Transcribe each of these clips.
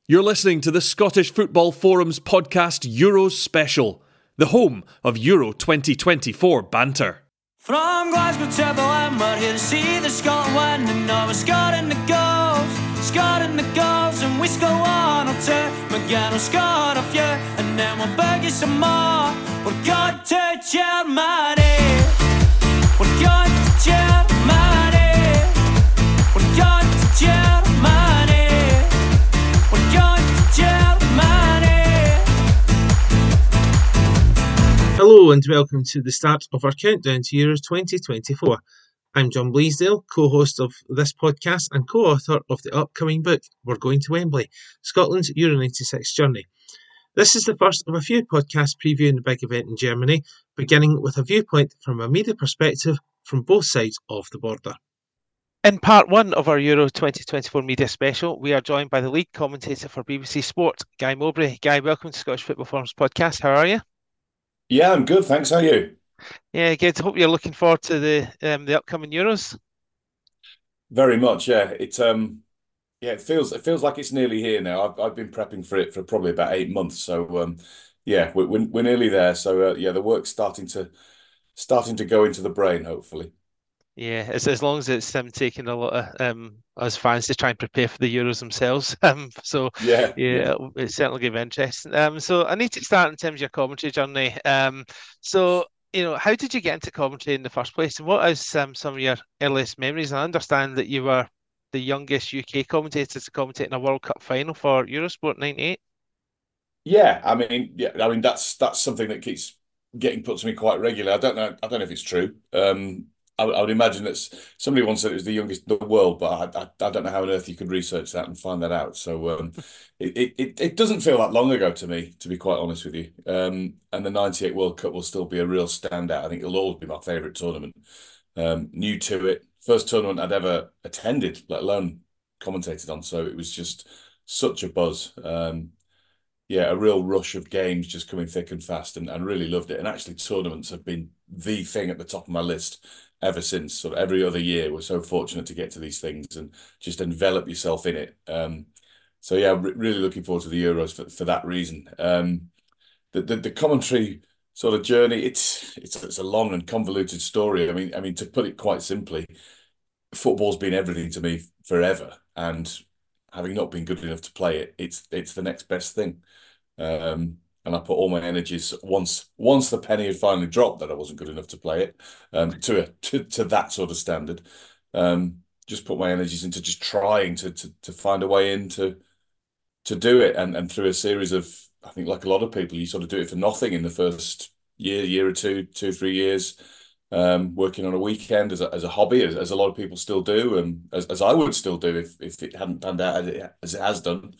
You're listening to the Scottish Football Forum's podcast Euros Special, the home of Euro 2024 banter. From Glasgow to Berlin, we're here to see the Scotland win. And now we're scoring the goals, and we score one or two. McGinn will score a few, and then we'll beg you some more. We're going to Germany. We're going to Germany. We're going to Germany. We're going to Germany. Hello and welcome to the start of our countdown to Euros 2024. I'm John Bleasdale, co-host of this podcast and co-author of the upcoming book, We're Going to Wembley, Scotland's Euro 96 Journey. This is the first of a few podcasts previewing the big event in Germany, beginning with a viewpoint from a media perspective from both sides of the border. In part one of our Euro 2024 media special, we are joined by the lead commentator for BBC Sport, Guy Mowbray. Guy, welcome to Scottish Football Forum's podcast. How are you? Yeah, I'm good, thanks. How are you? Yeah, good. Hope you're looking forward to the upcoming Euros. Very much, yeah. It feels like it's nearly here now. I've been prepping for it for probably about 8 months, so yeah, we're nearly there. So yeah, the work's starting to go into the brain, hopefully. Yeah, as long as it's taking a lot of us fans to try and prepare for the Euros themselves. So Yeah. It's certainly going to be interesting. So I need to start in terms of your commentary journey. So how did you get into commentary in the first place, and what is some of your earliest memories? And I understand that you were the youngest UK commentator to commentate in a World Cup final for Eurosport '98. Yeah, I mean that's something that keeps getting put to me quite regularly. I don't know if it's true. I would imagine that somebody once said it was the youngest in the world, but I don't know how on earth you could research that and find that out. So it doesn't feel that long ago to me, to be quite honest with you. And the '98 World Cup will still be a real standout. I think it'll always be my favourite tournament. New to it, first tournament I'd ever attended, let alone commentated on. So it was just such a buzz. Yeah, a real rush of games just coming thick and fast, and really loved it. And actually, tournaments have been the thing at the top of my list ever since. Sort of every other year, we're so fortunate to get to these things and just envelop yourself in it. So yeah, really looking forward to the Euros for that reason. The commentary sort of journey, it's a long and convoluted story. I mean, to put it quite simply, football's been everything to me forever, and having not been good enough to play it, it's the next best thing. And I put all my energies once the penny had finally dropped that I wasn't good enough to play it, to that sort of standard. Just put my energies into just trying to find a way in to do it, and through a series of, I think, like a lot of people, you sort of do it for nothing in the first year or 3 years, working on a weekend as a hobby, as a lot of people still do, and as I would still do if it hadn't panned out as it has done.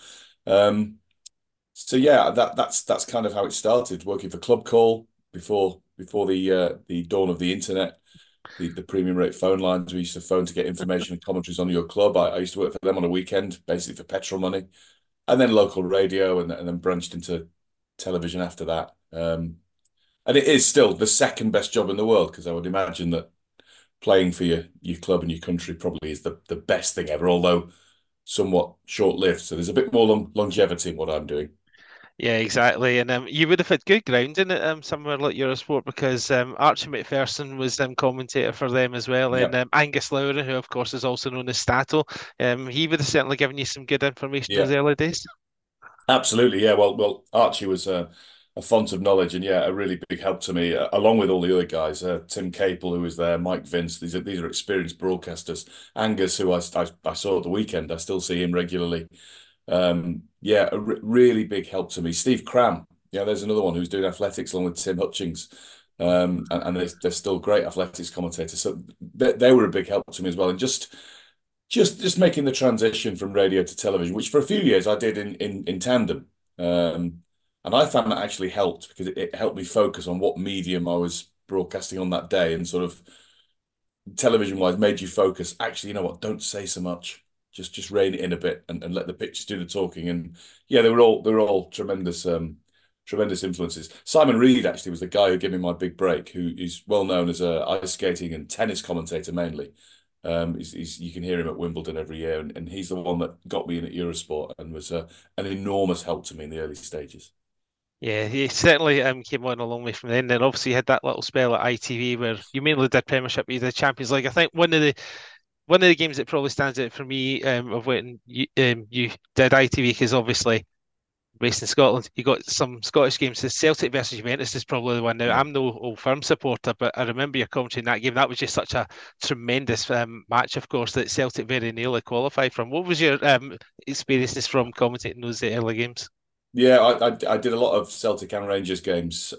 So yeah, that's kind of how it started, working for Club Call before the dawn of the internet, the premium rate phone lines. We used to phone to get information and commentaries on your club. I used to work for them on a weekend, basically for petrol money, and then local radio, and then branched into television after that. And it is still the second best job in the world, because I would imagine that playing for your club and your country probably is the best thing ever, although somewhat short-lived. So there's a bit more longevity in what I'm doing. Yeah, exactly. And you would have had good grounding at somewhere like Eurosport, because Archie Macpherson was commentator for them as well. Yep. And Angus Lowry, who of course is also known as Stato, he would have certainly given you some good information in those early days. Absolutely, yeah. Well, Archie was a font of knowledge, and yeah, a really big help to me, along with all the other guys. Tim Capel, who was there, Mike Vince. These are experienced broadcasters. Angus, who I saw at the weekend, I still see him regularly. Yeah, a really big help to me. Steve Cram, yeah, there's another one who's doing athletics along with Tim Hutchings, and they're still great athletics commentators. So they were a big help to me as well, and just making the transition from radio to television, which for a few years I did in tandem, and I found that actually helped, because it helped me focus on what medium I was broadcasting on that day, and sort of television wise made you focus. Actually, you know what? Don't say so much. Just rein it in a bit and let the pictures do the talking. And yeah, they were all tremendous influences. Simon Reed actually was the guy who gave me my big break, who is well known as a ice skating and tennis commentator mainly. You can hear him at Wimbledon every year, and he's the one that got me in at Eurosport and was an enormous help to me in the early stages. Yeah, he certainly came on a long way from then. Then obviously you had that little spell at ITV where you mainly did Premiership, you did Champions League. I think one of the games that probably stands out for me of when you did ITV, because obviously based in Scotland, you got some Scottish games. The Celtic versus Juventus is probably the one. Now, Yeah. I'm no Old Firm supporter, but I remember your commentary in that game. That was just such a tremendous match, of course, that Celtic very nearly qualified from. What was your experiences from commentating those early games? Yeah, I did a lot of Celtic and Rangers games.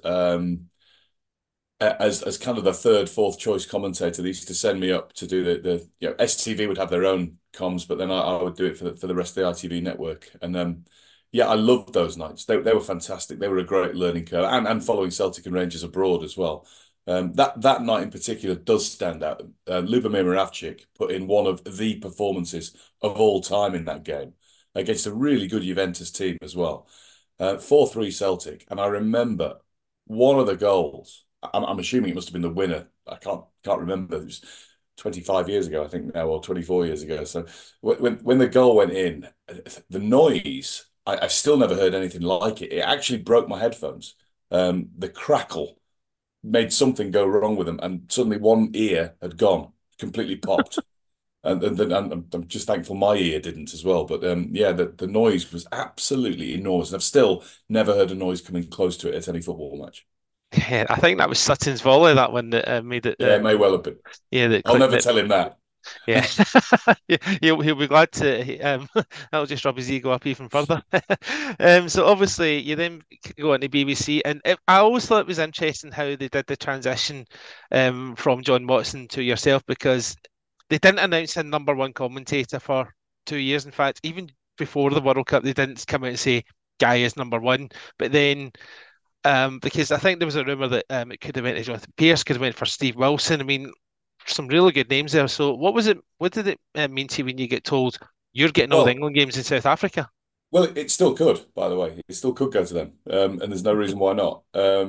As kind of the third, fourth choice commentator, they used to send me up to do STV would have their own comms, but then I would do it for the rest of the ITV network. And yeah, I loved those nights. They were fantastic. They were a great learning curve, and following Celtic and Rangers abroad as well. That night in particular does stand out. Lubomir Moravcik put in one of the performances of all time in that game against a really good Juventus team as well. 4-3 Celtic, and I remember one of the goals. I'm assuming it must have been the winner. I can't remember. It was 25 years ago, I think now, or 24 years ago. So when the goal went in, the noise, I still never heard anything like it. It actually broke my headphones. The crackle made something go wrong with them, and suddenly one ear had gone, completely popped. And I'm just thankful my ear didn't as well. But yeah, the noise was absolutely enormous. And I've still never heard a noise coming close to it at any football match. Yeah, I think that was Sutton's volley, that one that made it. Yeah, it may well have been. Yeah, that I'll clipped never it. tell him that. Yeah, he'll be glad to. That'll just rub his ego up even further. So obviously you then go on to BBC, and I always thought it was interesting how they did the transition from John Watson to yourself, because they didn't announce a number one commentator for 2 years. In fact, even before the World Cup, they didn't come out and say Guy is number one. But then, because I think there was a rumor that it could have went to Jonathan Pearce, could have went for Steve Wilson. I mean, some really good names there. So, what was it? What did it mean to you when you get told you're getting all the Well, England games in South Africa? well, it still could, by the way. It still could go to them, and there's no reason why not.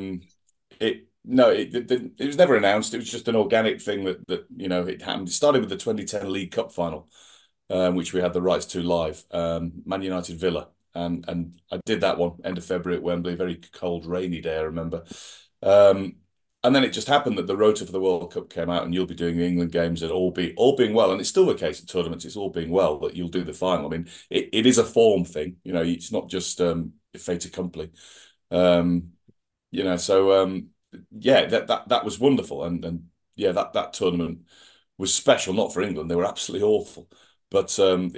It no, it was never announced. It was just an organic thing that it happened. It started with the 2010 League Cup final, which we had the rights to live, Man United Villa, and I did that one end of February at Wembley, very cold, rainy day, I remember. Um, and then it just happened that the rota for the World Cup came out, and you'll be doing the England games, and all being well, and it's still the case at tournaments. It's all being well that you'll do the final. I mean, it is a form thing, It's not just fait accompli. Um, so yeah, that was wonderful, and yeah, that tournament was special, not for England. They were absolutely awful, but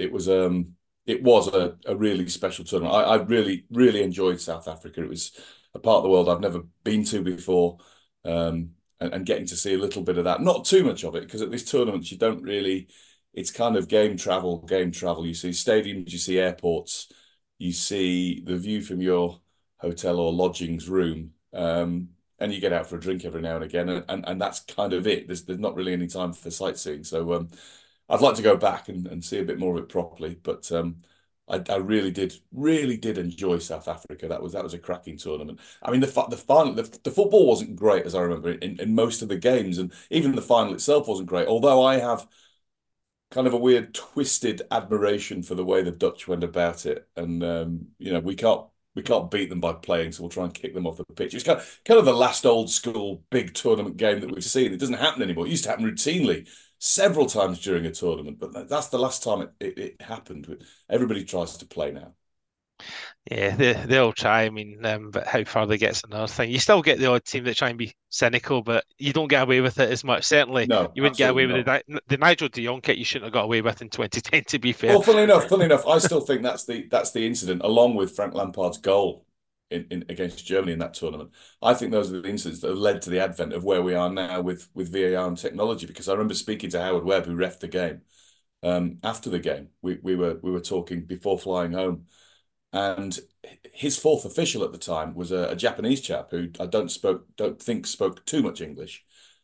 it was a really special tournament. I really really enjoyed South Africa. It was a part of the world I've never been to before, and getting to see a little bit of that. Not too much of it, because at these tournaments you don't really. It's kind of game travel, game travel. You see stadiums, you see airports, you see the view from your hotel or lodgings room. And you get out for a drink every now and again, and that's kind of it. There's not really any time for sightseeing. So I'd like to go back and see a bit more of it properly. But I really did enjoy South Africa. That was a cracking tournament. I mean, the final, the football wasn't great, as I remember, in most of the games, and even the final itself wasn't great. Although I have kind of a weird twisted admiration for the way the Dutch went about it, and we can't beat them by playing, so we'll try and kick them off the pitch. It's kind of the last old school big tournament game that we've seen. It doesn't happen anymore. It used to happen routinely several times during a tournament, but that's the last time it happened. Everybody tries to play now. Yeah, they'll try. I mean, but how far they get's another thing. You still get the odd team that try and be cynical, but you don't get away with it as much. Certainly, No, you wouldn't get away absolutely with not. the Nigel de Jong kit. You shouldn't have got away with in 2010. To be fair. Well, funnily enough, I still think that's the incident, along with Frank Lampard's goal in against Germany in that tournament. I think those are the incidents that have led to the advent of where we are now with VAR and technology. Because I remember speaking to Howard Webb, who reffed the game. After the game, we were talking before flying home, and his fourth official at the time was a Japanese chap who I don't think spoke too much English,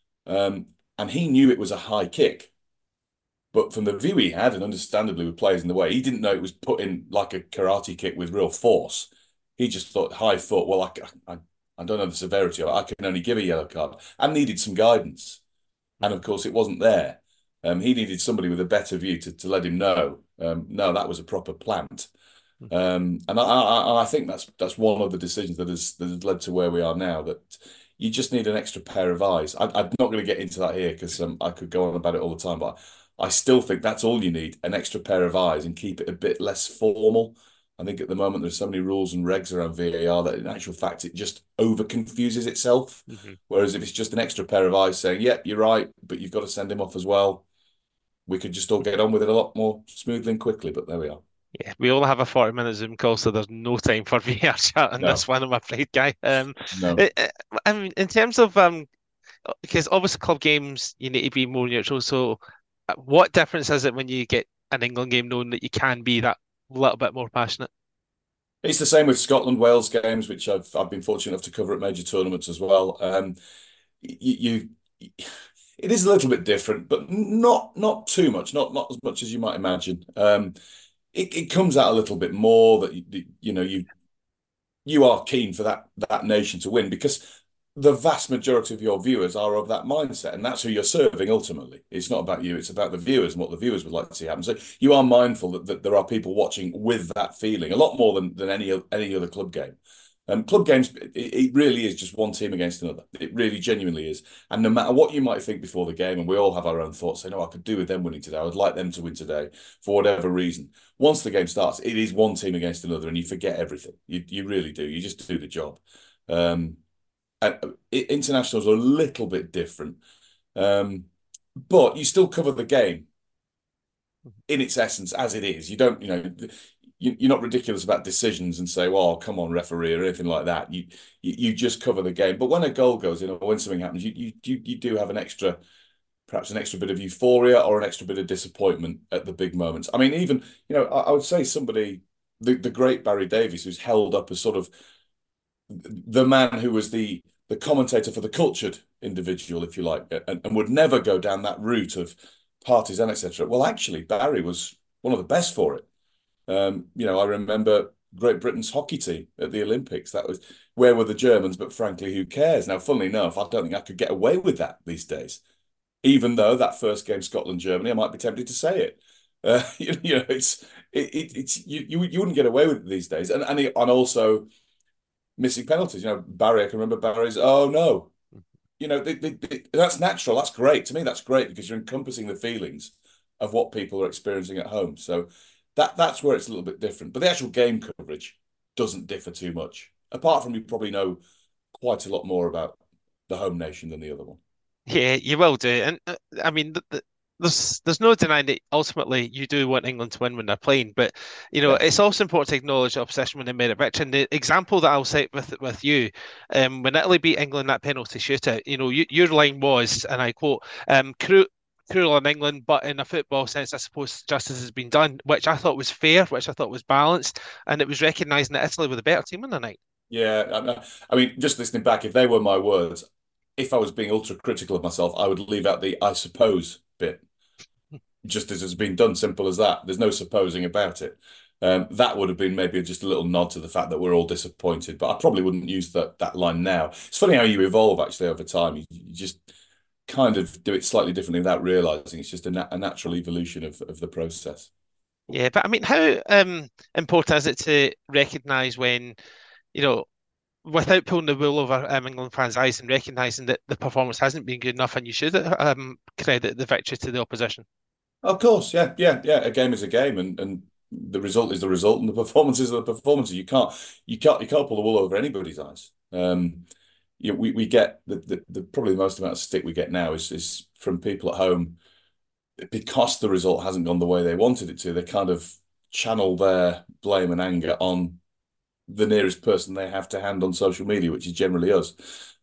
and he knew it was a high kick. But from the view he had, and understandably with players in the way, he didn't know it was put in like a karate kick with real force. He just thought, high thought, well, I don't know the severity of it. I can only give a yellow card, and needed some guidance. And of course, it wasn't there. He needed somebody with a better view to let him know, no, that was a proper plant. And I think that's one of the decisions that has led to where we are now. That you just need an extra pair of eyes. I'm not going to get into that here because I could go on about it all the time, but I still think that's all you need, an extra pair of eyes, and keep it a bit less formal. I think at the moment there's so many rules and regs around VAR that in actual fact it just over confuses itself. Whereas if it's just an extra pair of eyes saying, yep, you're right, but you've got to send him off as well, we could just all get on with it a lot more smoothly and quickly. But there we are. Yeah, we only have a 40-minute Zoom call, so there's no time for VR chat on No. this one, I'm afraid, Guy. No. I mean, in terms of because obviously club games you need to be more neutral. So, what difference is it when you get an England game, knowing that you can be that little bit more passionate? It's the same with Scotland Wales games, which I've been fortunate enough to cover at major tournaments as well. It is a little bit different, but not too much, not as much as you might imagine. It comes out a little bit more that you are keen for that nation to win because the vast majority of your viewers are of that mindset, and that's who you're serving ultimately. It's not about you, it's about the viewers and what the viewers would like to see happen. So you are mindful that there are people watching with that feeling, a lot more than any other club game. Club games, it really is just one team against another. It really genuinely is. And no matter what you might think before the game, and we all have our own thoughts, saying, I could do with them winning today. I would like them to win today for whatever reason. Once the game starts, it is one team against another, and you forget everything. You really do. You just do the job. Internationals are a little bit different, but you still cover the game in its essence as it is. You don't, you're not ridiculous about decisions and say, "Well, come on, referee," or anything like that. You just cover the game. But when a goal goes in or when something happens, you do have perhaps an extra bit of euphoria or an extra bit of disappointment at the big moments. I mean, even I would say the great Barry Davies, who's held up as sort of the man who was the commentator for the cultured individual, if you like, and would never go down that route of partisan, etc. Well, actually, Barry was one of the best for it. I remember Great Britain's hockey team at the Olympics. That was, where were the Germans? But frankly, who cares? Now, funnily enough, I don't think I could get away with that these days. Even though that first game, Scotland-Germany, I might be tempted to say it. You wouldn't get away with it these days. And also missing penalties. Barry, I can remember Barry's, oh no. That's natural. That's great. To me, that's great because you're encompassing the feelings of what people are experiencing at home. So that's where it's a little bit different. But the actual game coverage doesn't differ too much. Apart from you probably know quite a lot more about the home nation than the other one. Yeah, you will do. And I mean, there's no denying that ultimately you do want England to win when they're playing, but it's also important to acknowledge the opposition when they made it rich. And the example that I'll cite with you, when Italy beat England that penalty shootout, your line was, and I quote, cruel on England, but in a football sense, I suppose justice has been done, which I thought was fair, which I thought was balanced, and it was recognising that Italy were the better team on the night. Yeah, I mean, just listening back, if they were my words, if I was being ultra critical of myself, I would leave out the "I suppose" bit. Just as it's been done, simple as that. There's no supposing about it. That would have been maybe just a little nod to the fact that we're all disappointed, but I probably wouldn't use that line now. It's funny how you evolve actually over time. You just kind of do it slightly differently without realizing. It's just a natural evolution of the process. Yeah, but I mean, how important is it to recognise when, without pulling the wool over England fans' eyes and recognising that the performance hasn't been good enough, and you should credit the victory to the opposition? Of course, yeah. A game is a game, and the result is the result, and the performances are the performances. You can't pull the wool over anybody's eyes. We get the probably the most amount of stick we get now is from people at home because the result hasn't gone the way they wanted it to. They kind of channel their blame and anger on the nearest person they have to hand on social media, which is generally us.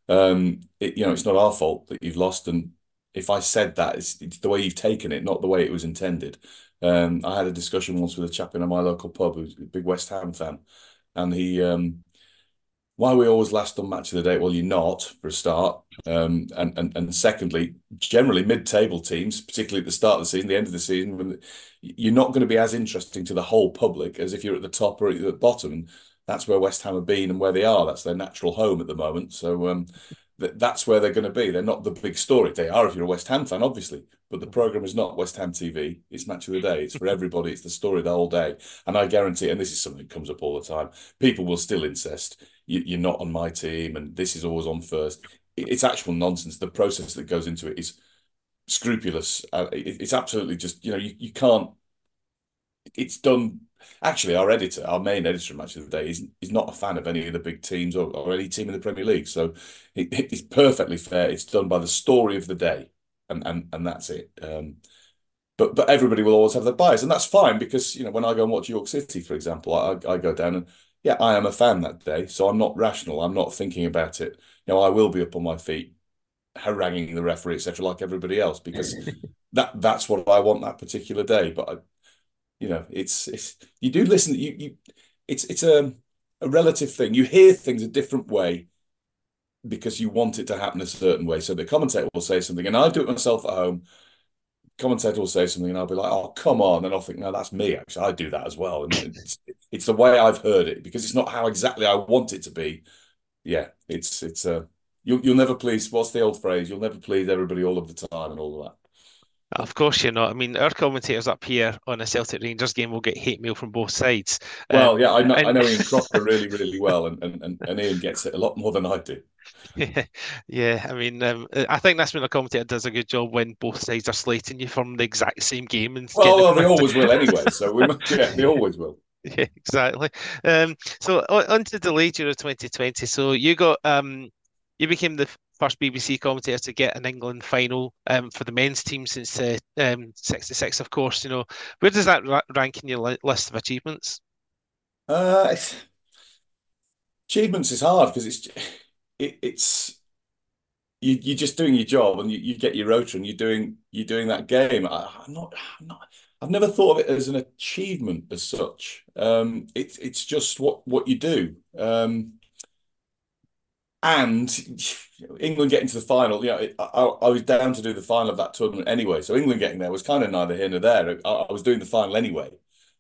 It's not our fault that you've lost, and if I said that, it's the way you've taken it, not the way it was intended. I had a discussion once with a chap in my local pub who's a big West Ham fan, and he, why are we always last on match of the day? Well, you're not, for a start. And secondly, generally mid-table teams, particularly at the start of the season, the end of the season, when you're not going to be as interesting to the whole public as if you're at the top or at the bottom. And that's where West Ham have been and where they are. That's their natural home at the moment. So that's where they're going to be. They're not the big story. They are if you're a West Ham fan, obviously, but the program is not West Ham TV. It's Match of the Day. It's for everybody. It's the story the whole day. And I guarantee, and this is something that comes up all the time, people will still insist you're not on my team, and this is always on first. It's actual nonsense. The process that goes into it is scrupulous. It's absolutely just, you can't. It's done. Actually, our main editor of Match of the Day, is not a fan of any of the big teams or any team in the Premier League. So it's perfectly fair. It's done by the story of the day, and that's it. But everybody will always have their bias, and that's fine because when I go and watch York City, for example, I go down and yeah, I am a fan that day, so I'm not rational. I'm not thinking about it. I will be up on my feet, haranguing the referee, etc., like everybody else, because that's what I want that particular day. But it's you do listen. It's a relative thing. You hear things a different way because you want it to happen a certain way. So the commentator will say something, and I do it myself at home. Commentator will say something, and I'll be like, "Oh, come on!" And I'll think, "No, that's me. Actually, I do that as well." And it's the way I've heard it because it's not how exactly I want it to be. Yeah, it's you'll never please. What's the old phrase? You'll never please everybody all of the time, and all of that. Of course you're not. I mean, our commentators up here on a Celtic Rangers game will get hate mail from both sides. Well, yeah, I know and Ian Crocker really, really well, and Ian gets it a lot more than I do. yeah, I mean, I think that's when a commentator does a good job when both sides are slating you from the exact same game and Well, they always will anyway. So they always will. Yeah, exactly. So on to delayed Euro 2020. So you became the first BBC commentator to get an England final for the men's team since 66, of course. Where does that rank in your list of achievements? Achievements is hard because it's you're just doing your job and you get your rota and you're doing that game. I've never thought of it as an achievement as such. It's just what you do. And England getting to the final, I was down to do the final of that tournament anyway. So England getting there was kind of neither here nor there. I was doing the final anyway.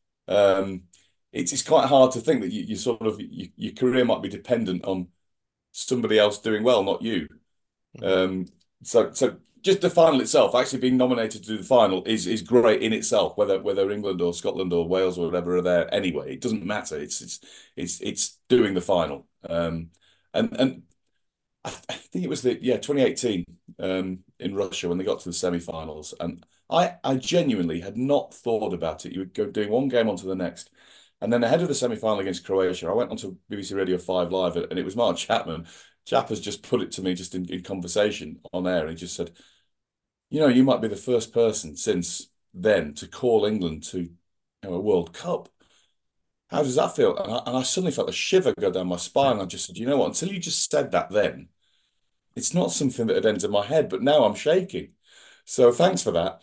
It's quite hard to think that you sort of your career might be dependent on somebody else doing well, not you. So just the final itself, actually being nominated to do the final is great in itself. Whether England or Scotland or Wales or whatever are there anyway, it doesn't matter. It's doing the final. And I think it was 2018 in Russia when they got to the semi-finals, and I genuinely had not thought about it. You would go doing one game onto the next, and then ahead of the semi-final against Croatia, I went onto BBC Radio 5 Live, and it was Mark Chapman. Chap has just put it to me just in conversation on air, and he just said, you might be the first person since then to call England to a World Cup. How does that feel? And I suddenly felt a shiver go down my spine. I just said, you know what? Until you just said that then, it's not something that had entered my head, but now I'm shaking. So thanks for that.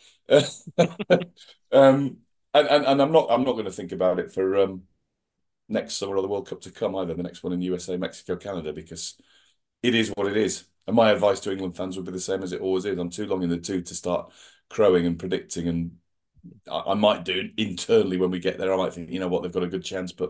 And I'm not going to think about it for next summer or the World Cup to come either, the next one in USA, Mexico, Canada, because it is what it is. And my advice to England fans would be the same as it always is. I'm too long in the tooth to start crowing and predicting, and I might do it internally when we get there. I might think, you know what, they've got a good chance, but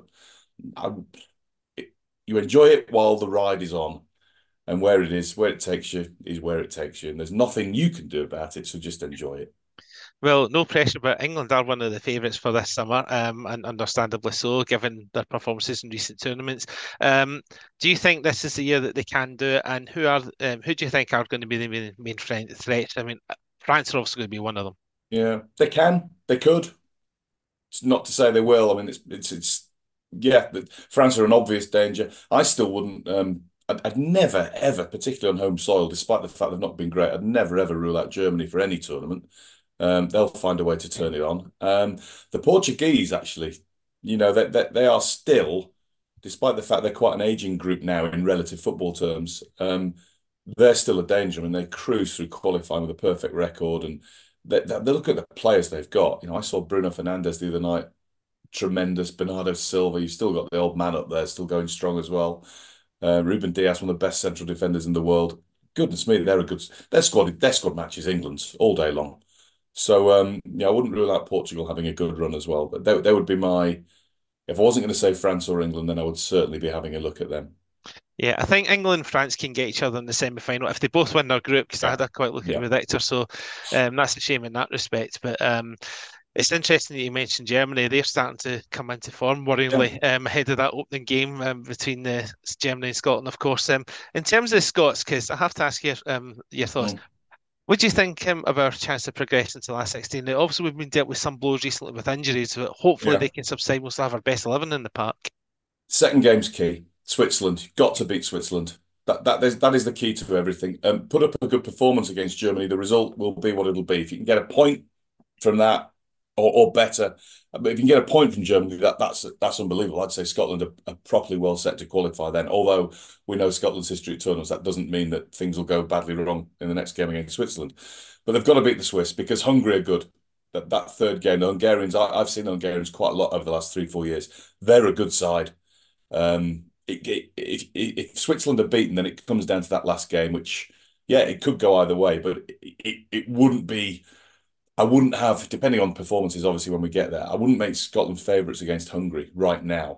you enjoy it while the ride is on, and where it takes you is where it takes you, and there's nothing you can do about it. So just enjoy it. Well, no pressure, but England are one of the favourites for this summer, and understandably so, given their performances in recent tournaments. Do you think this is the year that they can do it? And who do you think are going to be the main threats? I mean, France are obviously going to be one of them. Yeah, they can, they could. It's not to say they will. I mean, it's France are an obvious danger. I still wouldn't. I'd never ever, particularly on home soil, despite the fact they've not been great, I'd never ever rule out Germany for any tournament. They'll find a way to turn it on. The Portuguese, actually, they are still, despite the fact they're quite an aging group now in relative football terms, they're still a danger. I mean, they cruise through qualifying with a perfect record, and they look at the players they've got. I saw Bruno Fernandes the other night, tremendous. Bernardo Silva, you've still got the old man up there, still going strong as well. Ruben Dias, one of the best central defenders in the world. Goodness me, their squad matches England's all day long. So I wouldn't rule out Portugal having a good run as well. But they would be if I wasn't going to say France or England, then I would certainly be having a look at them. Yeah, I think England and France can get each other in the semi-final if they both win their group. Because I Yeah, had a quite look at the yeah, predictor, so that's a shame in that respect. But it's interesting that you mentioned Germany. They're starting to come into form yeah. worryingly ahead of that opening game between Germany and Scotland, of course. In terms of the Scots, because I have to ask your thoughts. Mm. What do you think of our chance of progressing to the last 16? Now, obviously, we've been dealt with some blows recently with injuries, but hopefully Yeah. they can subside. We'll still have our best 11 in the park. Second game's key. Switzerland. You've got to beat Switzerland. That is the key to everything. Put up a good performance against Germany. The result will be what it'll be. If you can get a point from that, or better, but if you can get a point from Germany, that's unbelievable. I'd say Scotland are properly well set to qualify then. Although we know Scotland's history at tournaments, that doesn't mean that things will go badly wrong in the next game against Switzerland. But they've got to beat the Swiss because Hungary are good. That third game, the Hungarians, I've seen the Hungarians quite a lot over the last 3-4 years. They're a good side. If Switzerland are beaten, then it comes down to that last game, which, yeah, it could go either way, but it wouldn't be. I wouldn't have, depending on performances, obviously, when we get there, I wouldn't make Scotland favourites against Hungary right now.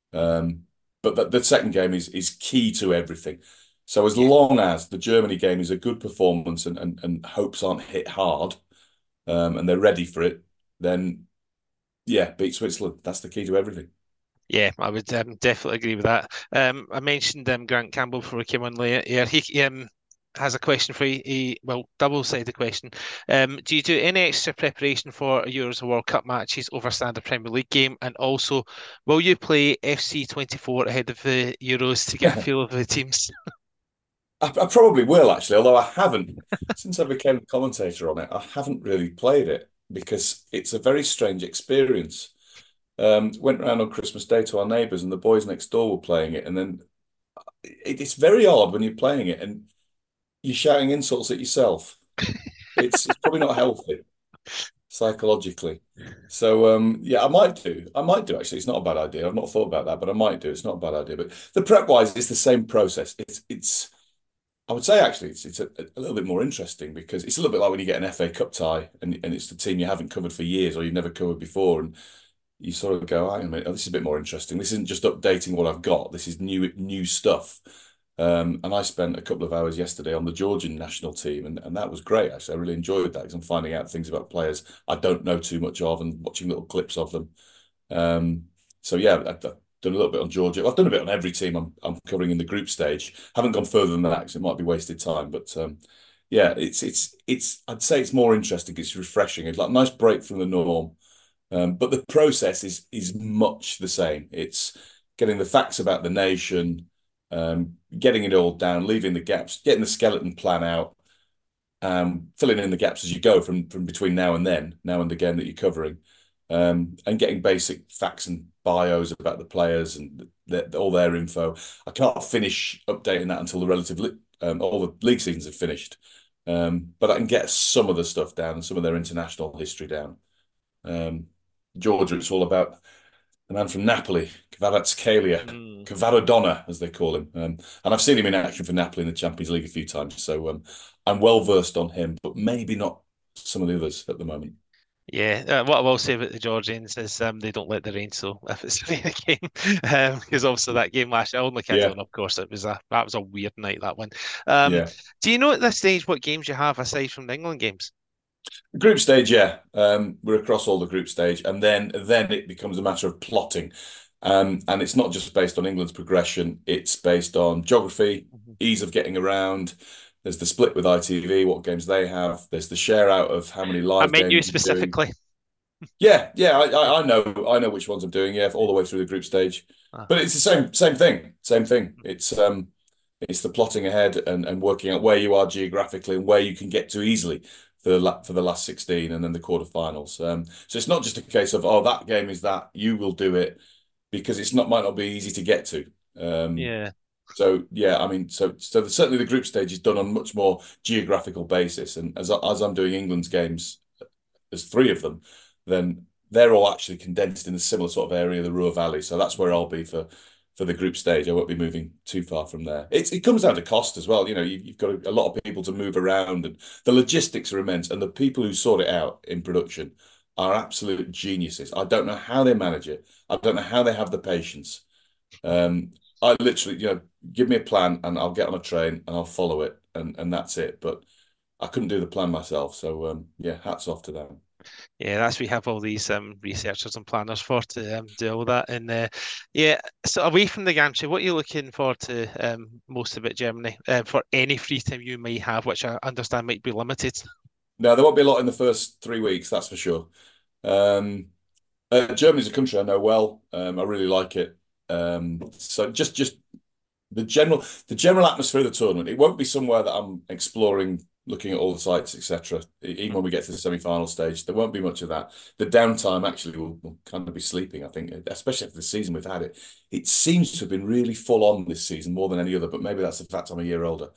But the second game is key to everything. So as Yeah. long as the Germany game is a good performance and hopes aren't hit hard, and they're ready for it, then yeah, beat Switzerland. That's the key to everything. Yeah, I would definitely agree with that. I mentioned Grant Campbell before we came on later. Yeah, he has a question for you. Well, double-sided question. Do you do any extra preparation for Euros or World Cup matches over standard Premier League game? And also, will you play FC 24 ahead of the Euros to get a feel of the teams? I probably will actually, although I haven't since I became a commentator on it. I haven't really played it because it's a very strange experience. Went around on Christmas Day to our neighbours, and the boys next door were playing it, and then it's very odd when you're playing it and you're shouting insults at yourself. It's probably not healthy psychologically. So yeah, I might do actually. It's not a bad idea. I've not thought about that, but I might do. It's not a bad idea. But the prep wise, it's the same process. It's I would say actually it's a little bit more interesting because it's a little bit like when you get an FA Cup tie and it's the team you haven't covered for years or you've never covered before, and you sort of go, hang on a minute, oh, this is a bit more interesting. This isn't just updating what I've got. This is new stuff. And I spent a couple of hours yesterday on the Georgian national team, and that was great. Actually, I really enjoyed that because I'm finding out things about players I don't know too much of and watching little clips of them. So yeah, I've done a little bit on Georgia. I've done a bit on every team I'm covering in the group stage. Haven't gone further than that because it might be wasted time. But yeah, it's I'd say it's more interesting. It's refreshing. It's like a nice break from the norm. But the process is much the same. It's getting the facts about the nation, getting it all down, leaving the gaps, getting the skeleton plan out, filling in the gaps as you go from between now and then, now and again that you're covering, and getting basic facts and bios about the players and all their info. I can't finish updating that until all the league seasons have finished, but I can get some of the stuff down and some of their international history down. Georgia, it's all about the man from Napoli, Kvaratskhelia, Mm. Kvaradonna, as they call him. And I've seen him in action for Napoli in the Champions League a few times. So I'm well versed on him, but maybe not some of the others at the moment. Yeah, what I will say about the Georgians is they don't let the rain. So if it's a rainy game, because obviously that game last year, only kids Yeah, on, of course, that was a weird night that one. Um, yeah. do you know at this stage what games you have aside from the England games? Group stage, yeah. We're across all the group stage, and then it becomes a matter of plotting. And it's not just based on England's progression, it's based on geography, Mhm. ease of getting around. There's the split with ITV, what games they have. There's the share out of how many I live meant you games you're doing. specifically. Yeah, yeah, I know which ones I'm doing. Yeah, all the way through the group stage, Ah, but it's the same thing, same thing. It's the plotting ahead and working out where you are geographically and where you can get to easily for the last 16 and then the quarterfinals. So it's not just a case of oh that game is that you will do it because it's not might not be easy to get to. yeah. So yeah, I mean, certainly the group stage is done on much more geographical basis, and as I'm doing England's games, there's three of them, then they're all actually condensed in a similar sort of area, the Ruhr Valley. So that's where I'll be for the group stage. I won't be moving too far from there. It comes down to cost as well. You know, you've got a lot of people to move around, and the logistics are immense, and the people who sort it out in production are absolute geniuses. I don't know how they manage it. I don't know how they have the patience. Um, I literally, give me a plan and I'll get on a train and I'll follow it and that's it. But I couldn't do the plan myself. So yeah, hats off to them. Yeah, that's what we have all these researchers and planners for to do all that. And yeah, so away from the gantry, what are you looking forward to most about Germany for any free time you may have, which I understand might be limited? No, there won't be a lot in the first 3 weeks, that's for sure. Um, Germany's a country I know well. I really like it. So just the general atmosphere of the tournament. It won't be somewhere that I'm exploring, looking at all the sites, etc. Even when we get to the semi-final stage, there won't be much of that. The downtime actually will kind of be sleeping, I think, especially after the season we've had it. It seems to have been really full on this season, more than any other, but maybe that's the fact I'm a year older.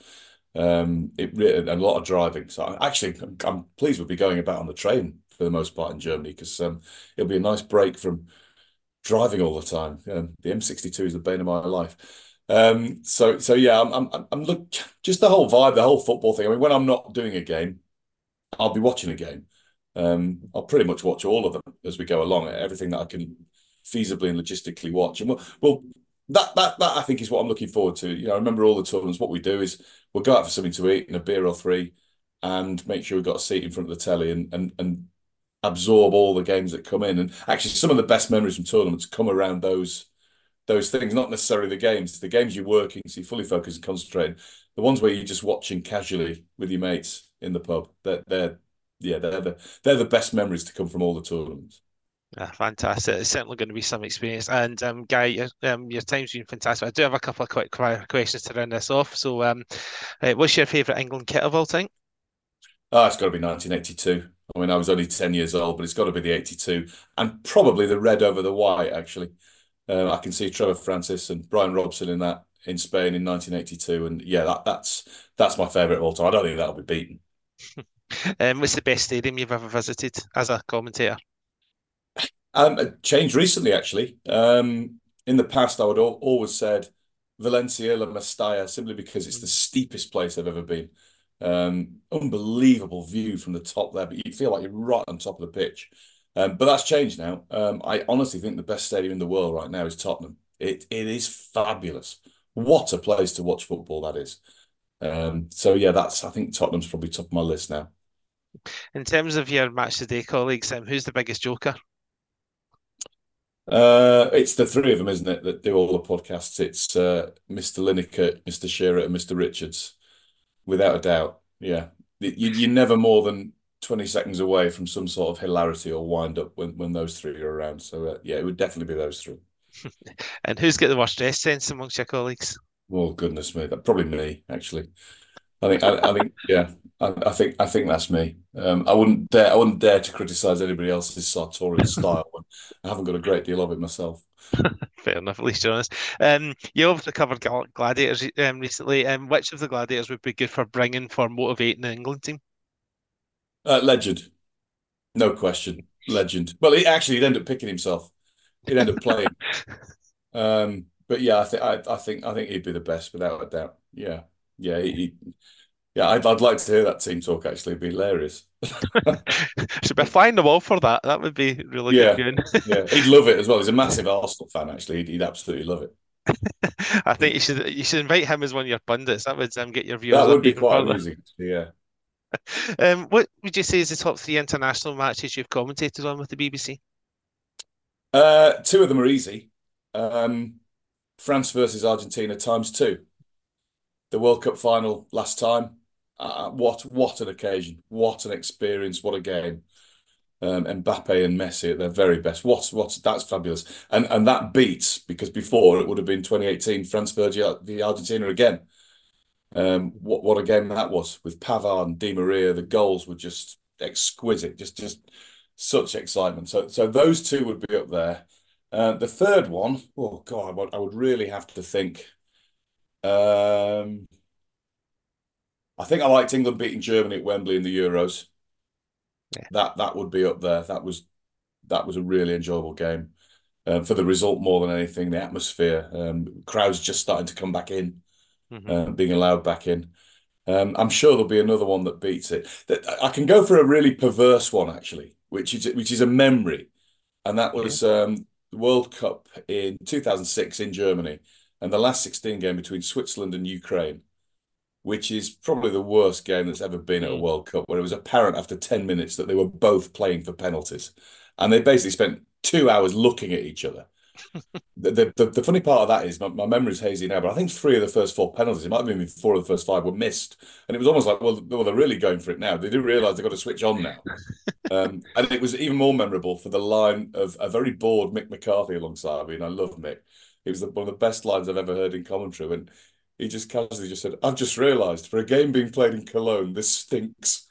And a lot of driving. So I'm pleased we'll be going about on the train for the most part in Germany because it'll be a nice break from driving all the time. The M62 is the bane of my life. So yeah, I'm look just the whole vibe, the whole football thing. I mean, when I'm not doing a game, I'll be watching a game. I'll pretty much watch all of them as we go along, everything that I can feasibly and logistically watch. And well, that I think is what I'm looking forward to. I remember all the tournaments. What we do is we'll go out for something to eat and a beer or three, and make sure we've got a seat in front of the telly and absorb all the games that come in. And actually, some of the best memories from tournaments come around those things, not necessarily the games. The games you're working, so you're fully focused and concentrating. The ones where you're just watching casually with your mates in the pub, they're the best memories to come from all the tournaments. Yeah, fantastic. It's certainly going to be some experience. And Guy, your time's been fantastic. I do have a couple of quick questions to round this off. So, what's your favourite England kit of all time? Oh, it's got to be 1982. I mean, I was only 10 years old, but it's got to be the 82 and probably the red over the white, actually. I can see Trevor Francis and Brian Robson in that in Spain in 1982. And yeah, that's my favourite of all time. I don't think that'll be beaten. What's the best stadium you've ever visited as a commentator? It changed recently, actually. In the past, I would always said Valencia La Mestalla simply because it's the steepest place I've ever been. Unbelievable view from the top there, but you feel like you're right on top of the pitch. But that's changed now. I honestly think the best stadium in the world right now is Tottenham. It is fabulous. What a place to watch football that is. So yeah, I think Tottenham's probably top of my list now. In terms of your match today colleagues, who's the biggest joker? It's the three of them, isn't it, that do all the podcasts? It's Mr. Lineker, Mr. Shearer, and Mr. Richards, without a doubt. Yeah, you're never more than 20 seconds away from some sort of hilarity or wind up when those three are around. So yeah, it would definitely be those three. And who's got the worst dress sense amongst your colleagues? Oh goodness me, that probably me actually. I think yeah, I think that's me. I wouldn't dare to criticize anybody else's sartorial style when I haven't got a great deal of it myself. Fair enough, at least you're honest. You obviously covered gladiators recently. Which of the gladiators would be good for bringing for motivating the England team? Legend, no question, legend. Well, he'd end up picking himself. He'd end up playing. But yeah, I think he'd be the best without a doubt. Yeah, yeah, yeah. I'd like to hear that team talk. Actually, it'd be hilarious. Should be flying the wall for that. That would be really Yeah, good. yeah, he'd love it as well. He's a massive Arsenal fan. Actually, he'd absolutely love it. I think you should invite him as one of your pundits. That would get your viewers That up would be even quite further. amusing. Yeah. What would you say is the top three international matches you've commentated on with the BBC? Two of them are easy. France versus Argentina times two. The World Cup final last time. What an occasion! What an experience! What a game! Mbappe and Messi at their very best. That's fabulous. And that beats because before it would have been 2018 France versus the Argentina again. What a game that was with Pavard and Di Maria. The goals were just exquisite. Just such excitement. So those two would be up there. The third one, oh God, I would really have to think. I think I liked England beating Germany at Wembley in the Euros. Yeah. That would be up there. That was a really enjoyable game. For the result more than anything, the atmosphere, crowds just starting to come back in, being allowed back in. I'm sure there'll be another one that beats it. I can go for a really perverse one actually, which is a memory, and that was the World Cup in 2006 in Germany. and the last 16 game between Switzerland and Ukraine, which is probably the worst game that's ever been at a World Cup, where it was apparent after 10 minutes that they were both playing for penalties. And they basically spent 2 hours looking at each other. The funny part of that is my memory's hazy now, but I think 3 of the first 4 penalties, it might have been 4 of the first 5 were missed. And it was almost like, well, they're really going for it now. They do realise they've got to switch on now. And it was even more memorable for the line of a very bored Mick McCarthy alongside me, and I love Mick. It was one of the best lines I've ever heard in commentary. And he just casually just said, "I've just realised for a game being played in Cologne, this stinks."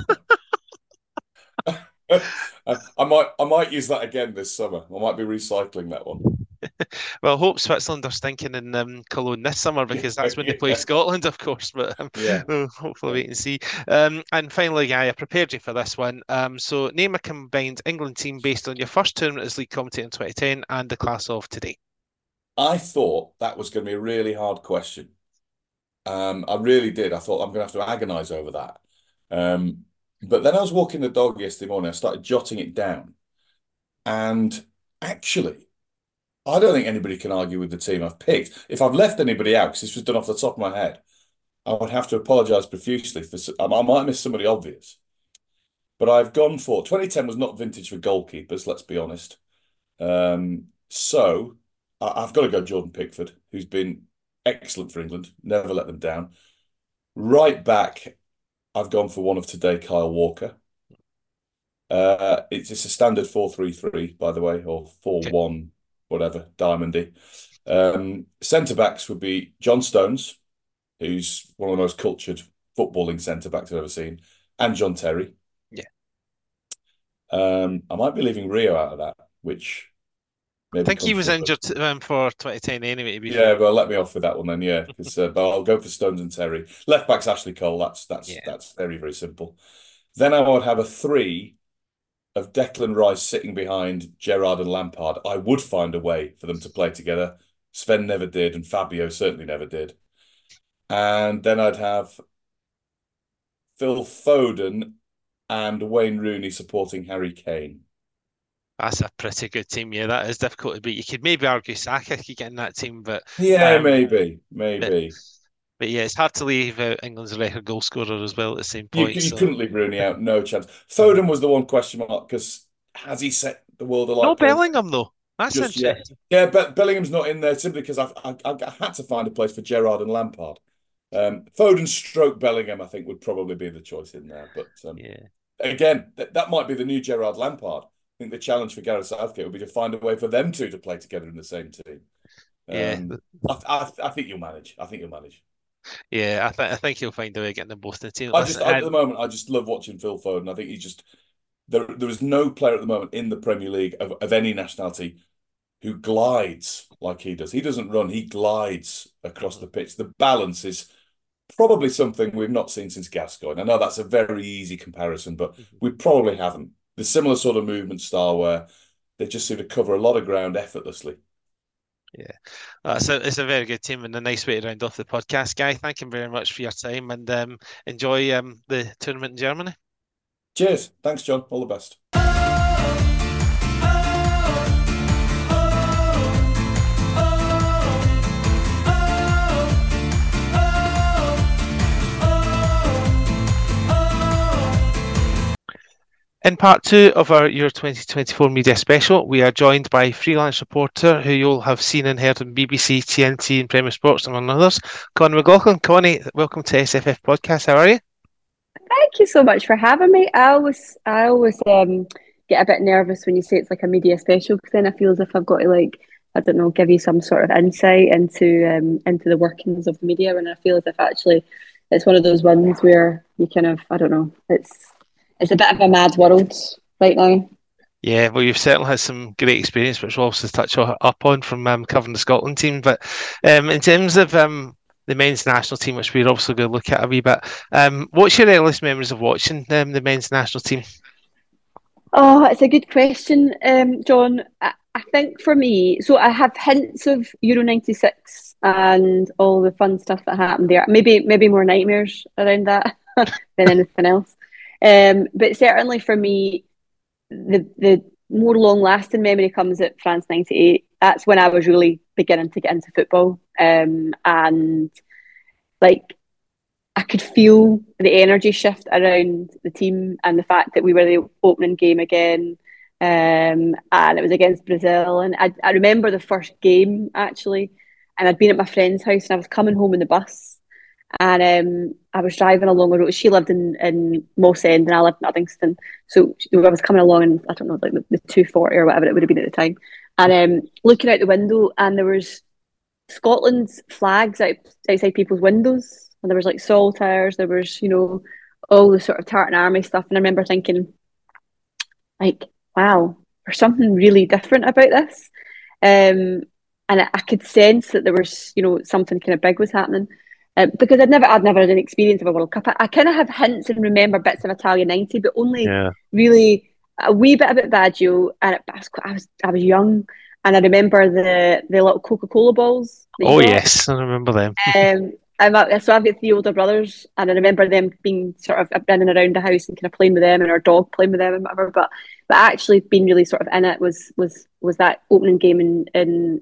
I might use that again this summer. I might be recycling that one. Well, I hope Switzerland are stinking in Cologne this summer, because that's when they play Scotland, of course. But we'll hopefully wait and see. And finally, Guy, I prepared you for this one. So name a combined England team based on your first tournament as league commentator in 2010 and the class of today. I thought that was going to be a really hard question. I really did. I thought I'm going to have to agonise over that. But then I was walking the dog yesterday morning. I started jotting it down. And actually, I don't think anybody can argue with the team I've picked. If I've left anybody out, because this was done off the top of my head, I would have to apologise profusely. I might miss somebody obvious. But I've gone for 2010 was not vintage for goalkeepers, let's be honest. So I've got to go Jordan Pickford, who's been excellent for England, never let them down. Right back, I've gone for one of today, Kyle Walker. It's a standard 4-3-3, by the way, or 4-1, whatever, diamondy. Centre-backs would be John Stones, who's one of the most cultured footballing centre-backs I've ever seen, and John Terry. Yeah. I might be leaving Rio out of that, which... I think he was injured for 2010 anyway. To be yeah, well, let me off with that one then. Yeah, because but I'll go for Stones and Terry. Left back's Ashley Cole. That's very, very simple. Then I would have a 3 of Declan Rice sitting behind Gerrard and Lampard. I would find a way for them to play together. Sven never did, and Fabio certainly never did. And then I'd have Phil Foden and Wayne Rooney supporting Harry Kane. That's a pretty good team. Yeah, that is difficult to beat. You could maybe argue Saka could get in that team, but yeah, maybe. But yeah, it's hard to leave England's record goal scorer as well at the same point. You couldn't leave Rooney out, no chance. Foden was the one question mark, because has he set the world alight? No Bellingham though. That's interesting. Yet. Yeah, but Bellingham's not in there simply because I had to find a place for Gerrard and Lampard. Foden stroke Bellingham, I think, would probably be the choice in there. But again, that might be the new Gerrard Lampard. I think the challenge for Gareth Southgate would be to find a way for them two to play together in the same team. I think you'll manage. Yeah, I think he'll find a way of getting them both in the team. At the moment, I just love watching Phil Foden. I think he just there is no player at the moment in the Premier League of any nationality who glides like he does. He doesn't run; he glides across the pitch. The balance is probably something we've not seen since Gascoigne. I know that's a very easy comparison, but we probably haven't. The similar sort of movement style where they just seem to cover a lot of ground effortlessly. Yeah, it's a very good team and a nice way to round off the podcast, Guy. Thank you very much for your time, and enjoy the tournament in Germany. Cheers. Thanks, John. All the best. In part 2 of our Euro 2024 media special, we are joined by freelance reporter who you'll have seen and heard on BBC, TNT and Premier Sports, among others, Connie McLaughlin. Connie, welcome to SFF Podcast. How are you? Thank you so much for having me. I always get a bit nervous when you say it's like a media special, because then I feel as if I've got to give you some sort of insight into the workings of the media, and I feel as if actually it's one of those ones where you kind of, it's a bit of a mad world right now. Yeah, well, you've certainly had some great experience, which we'll also touch up on from covering the Scotland team. But in terms of the men's national team, which we're obviously going to look at a wee bit, what's your earliest memories of watching the men's national team? Oh, it's a good question, John. I think for me, so I have hints of Euro 96 and all the fun stuff that happened there. Maybe more nightmares around that than anything else. But certainly for me, the more long-lasting memory comes at France 98. That's when I was really beginning to get into football. and like I could feel the energy shift around the team and the fact that we were the opening game again. And it was against Brazil. And I remember the first game actually, and I'd been at my friend's house and I was coming home in the bus. And I was driving along a road. She lived in Moss End and I lived in Uddingston. So I was coming along in, I don't know, like the 240 or whatever it would have been at the time. And looking out the window, and there was Scotland's flags outside people's windows. And there was like saltires, there was, all the sort of Tartan Army stuff. And I remember thinking, like, wow, there's something really different about this. And I could sense that there was, something kind of big was happening. Because I'd never had an experience of a World Cup. I kind of have hints and remember bits of Italia '90, but only really a wee bit about Baggio. And I was young, and I remember the little Coca-Cola balls. Oh yes, I remember them. So I've got 3 older brothers, and I remember them being sort of running around the house and kind of playing with them, and our dog playing with them and whatever. But actually being really sort of in it was that opening game in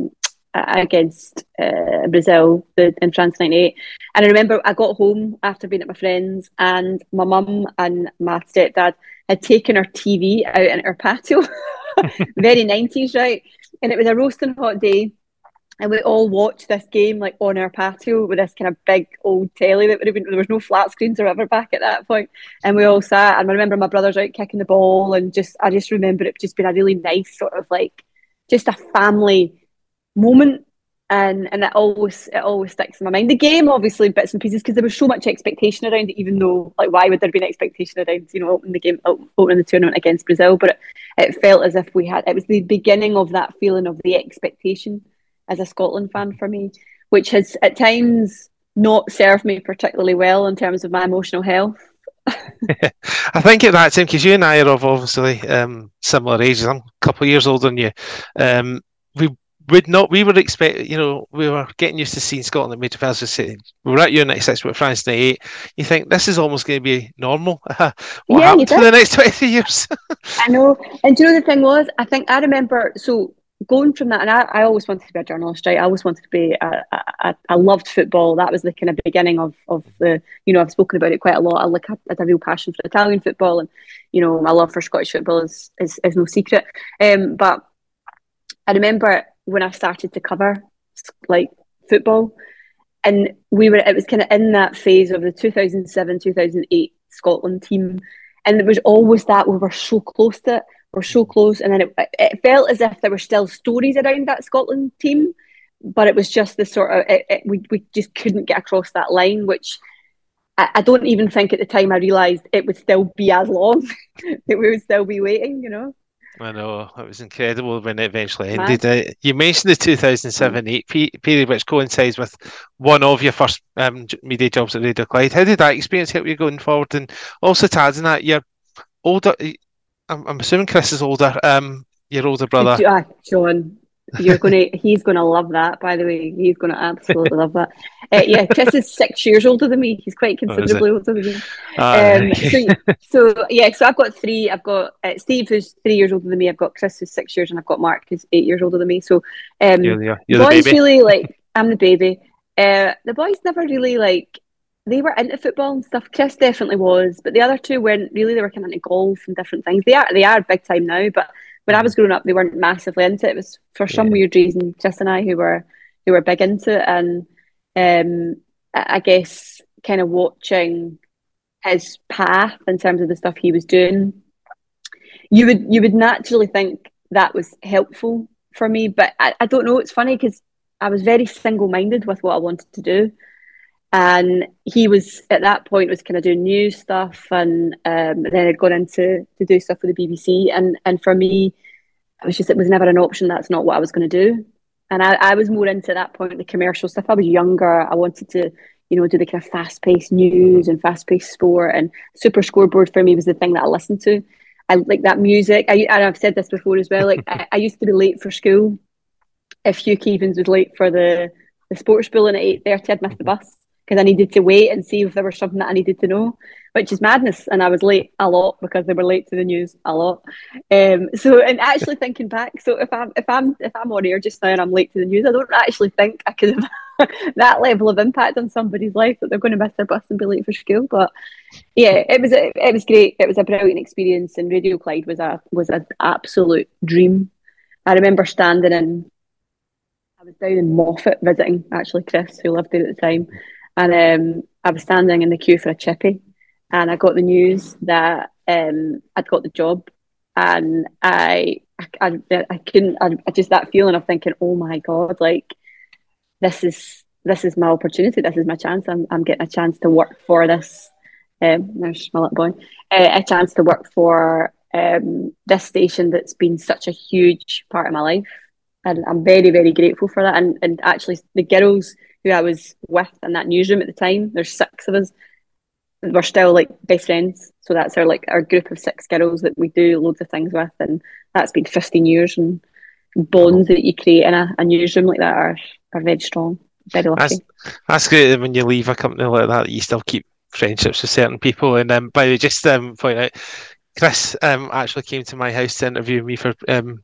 against Brazil in France '98. And I remember I got home after being at my friend's, and my mum and my stepdad had taken our TV out into our patio. Very 90s, right? And it was a roasting hot day. And we all watched this game like on our patio with this kind of big old telly that would have been, there was no flat screens or ever back at that point. And we all sat, and I remember my brothers out kicking the ball, and I just remember it just being a really nice sort of like just a family moment. And it always sticks in my mind. The game, obviously, bits and pieces, because there was so much expectation around it, even though, like, why would there be an expectation around, opening the tournament against Brazil? But it felt as if it was the beginning of that feeling of the expectation as a Scotland fan for me, which has at times not served me particularly well in terms of my emotional health. I think at that time, because you and I are of obviously similar ages, I'm a couple of years older than you, we were expecting, we were getting used to seeing Scotland at major finals. We were at Euro 96 with France '98. You think this is almost going to be normal. What happened for the next 20 years? I know. And do you know the thing was, I remember, so going from that, and I always wanted to be a journalist, right? I always wanted to be, I loved football. That was the kind of beginning of the, I've spoken about it quite a lot. I had a real passion for Italian football, and, my love for Scottish football is no secret. But I remember when I started to cover like football, and it was kind of in that phase of the 2007, 2008 Scotland team. And there was always that we were so close to it. We're so close, and then it felt as if there were still stories around that Scotland team, but it was just the sort of we just couldn't get across that line, which I don't even think at the time I realised it would still be as long that we would still be waiting, I know, it was incredible when it eventually ended. You mentioned the 2007-8 period, which coincides with one of your first media jobs at Radio Clyde. How did that experience help you going forward? And also to add in that, you're older. I'm assuming Chris is older. Your older brother, John. He's gonna love that. By the way, he's gonna absolutely love that. Yeah, Chris is 6 years older than me. He's quite considerably older than me. So I've got 3. I've got Steve, who's 3 years older than me. I've got Chris, who's 6 years, and I've got Mark, who's 8 years older than me. So you're the boys baby. really I'm the baby. The boys never really they were into football and stuff. Chris definitely was, but the other 2 weren't really. They were kind of into golf and different things. They are big time now, but when I was growing up, they weren't massively into it. It was for some weird reason Chris and I who were big into it, and I guess kind of watching his path in terms of the stuff he was doing, you would naturally think that was helpful for me, but I don't know. It's funny because I was very single-minded with what I wanted to do. And he was at that point was kind of doing news stuff, and then had gone into to do stuff with the BBC. And for me, it was never an option. That's not what I was going to do. And I was more into that point the commercial stuff. I was younger. I wanted to do the kind of fast-paced news and fast-paced sport. And Super Scoreboard for me was the thing that I listened to. I like that music. And I've said this before as well. Like I used to be late for school. If Hugh Keevins was late for the sports bulletin at 8:30, I'd miss the bus. because I needed to wait and see if there was something that I needed to know, which is madness. And I was late a lot because they were late to the news a lot. So, and actually thinking back, so if I'm on air just now and I'm late to the news, I don't actually think I could have that level of impact on somebody's life that they're going to miss their bus and be late for school. But yeah, it was great. It was a brilliant experience, and Radio Clyde was an absolute dream. I remember standing in. I was down in Moffat visiting actually Chris, who lived there at the time, and I was standing in the queue for a chippy, and I got the news that I'd got the job, and I just that feeling of thinking, oh my God, like this is my opportunity, this is my chance. I'm getting a chance to work for this. There's my little boy, a chance to work for this station that's been such a huge part of my life. And I'm very, very grateful for that. And actually, the girls who I was with in that newsroom at the time, there's 6 of us, we're still like best friends. So that's our group of 6 girls that we do loads of things with. And that's been 15 years. And bonds that you create in a newsroom like that are very strong. Very lucky. That's great when you leave a company like that, you still keep friendships with certain people. And by the way, just point out, Chris actually came to my house to interview me for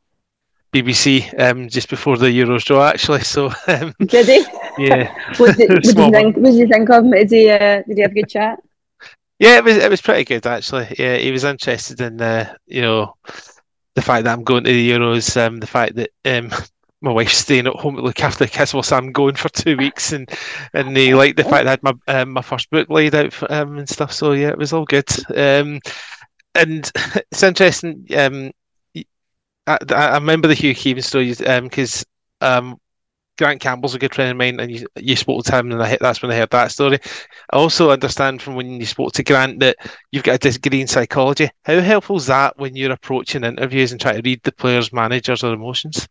BBC just before the Euros draw, actually. So did he? Yeah. What did you think of him? Did he have a good chat? Yeah, it was pretty good actually. Yeah, he was interested in the fact that I'm going to the Euros, the fact that my wife's staying at home to look after the kids whilst I'm going for 2 weeks, and he liked the fact that I had my first book laid out for, and stuff. So yeah, it was all good. And it's interesting. I remember the Hugh Keevins story because Grant Campbell's a good friend of mine, and you spoke to him, and that's when I heard that story. I also understand from when you spoke to Grant that you've got a degree in psychology. How helpful is that when you're approaching interviews and trying to read the players, managers, or emotions?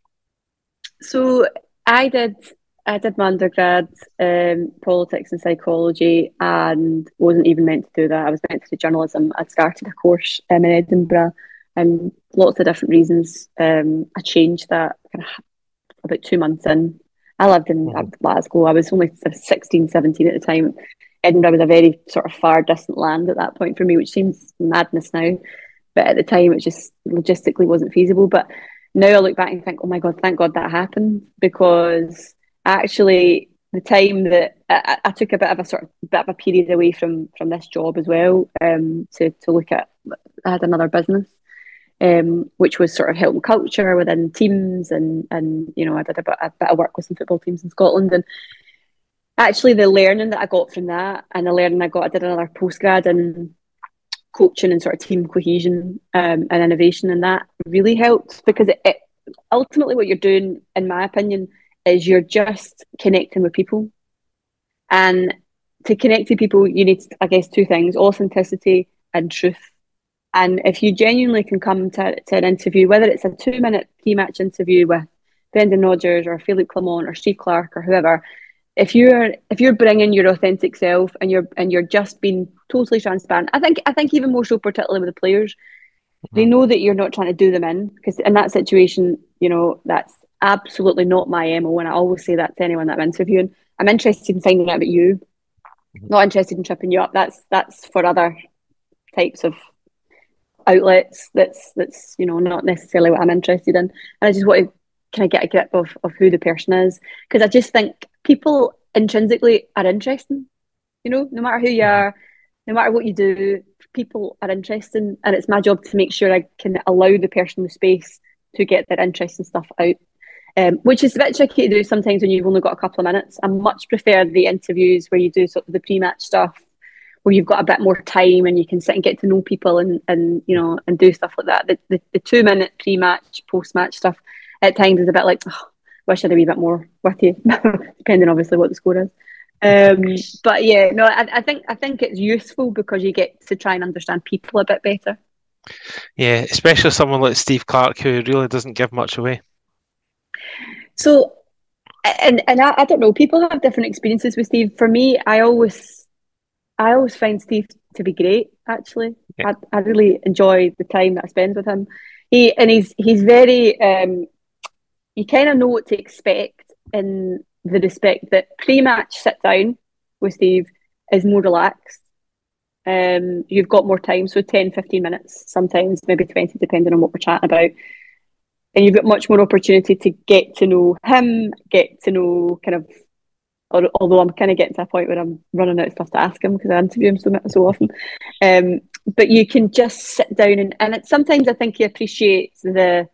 So I did my undergrad politics and psychology, and wasn't even meant to do that. I was meant to do journalism. I'd started a course in Edinburgh, and lots of different reasons. I changed that kind of about 2 months in. I lived in Glasgow. I was only 16, 17 at the time. Edinburgh was a very sort of far distant land at that point for me, which seems madness now. But at the time, it just logistically wasn't feasible. But now I look back and think, oh my God, thank God that happened, because actually the time that I took a bit of a period away from this job as well, to look at, I had another business, which was sort of health and culture within teams, and I did a bit of work with some football teams in Scotland, and actually the learning that I got from that, and the learning I did another postgrad in coaching and sort of team cohesion and innovation, and that really helped, because it ultimately what you're doing, in my opinion, is you're just connecting with people. And to connect to people, you need, I guess, 2 things: authenticity and truth. And if you genuinely can come to an interview, whether it's a 2-minute pre-match interview with Brendan Rodgers or Philippe Clement or Steve Clarke or whoever, if you're bringing your authentic self and you're just being totally transparent, I think even more so, particularly with the players, they know that you're not trying to do them in, because in that situation, that's absolutely not my MO, and I always say that to anyone that I'm interviewing. I'm interested in finding out about you, not interested in tripping you up. That's for other types of outlets. That's not necessarily what I'm interested in. And I just want to kind of get a grip of who the person is, because I just think people intrinsically are interesting. No matter who you are, no matter what you do, people are interesting, and it's my job to make sure I can allow the person the space to get their interesting stuff out, which is a bit tricky to do sometimes when you've only got a couple of minutes. I much prefer the interviews where you do sort of the pre-match stuff, where you've got a bit more time and you can sit and get to know people and do stuff like that. The 2-minute pre-match, post-match stuff at times is a bit like, wish I had a wee bit more with you, depending obviously what the score is. But yeah, no, I think it's useful because you get to try and understand people a bit better. Yeah, especially someone like Steve Clarke, who really doesn't give much away. So, and I don't know, people have different experiences with Steve. For me, I always find Steve to be great, actually. Yeah. I really enjoy the time that I spend with him. He's very, you kind of know what to expect, in the respect that pre-match sit down with Steve is more relaxed. You've got more time, so 10, 15 minutes, sometimes maybe 20, depending on what we're chatting about. And you've got much more opportunity to get to know him, get to know kind of, although I'm kind of getting to a point where I'm running out of stuff to ask him because I interview him so often. But you can just sit down and sometimes I think he appreciates the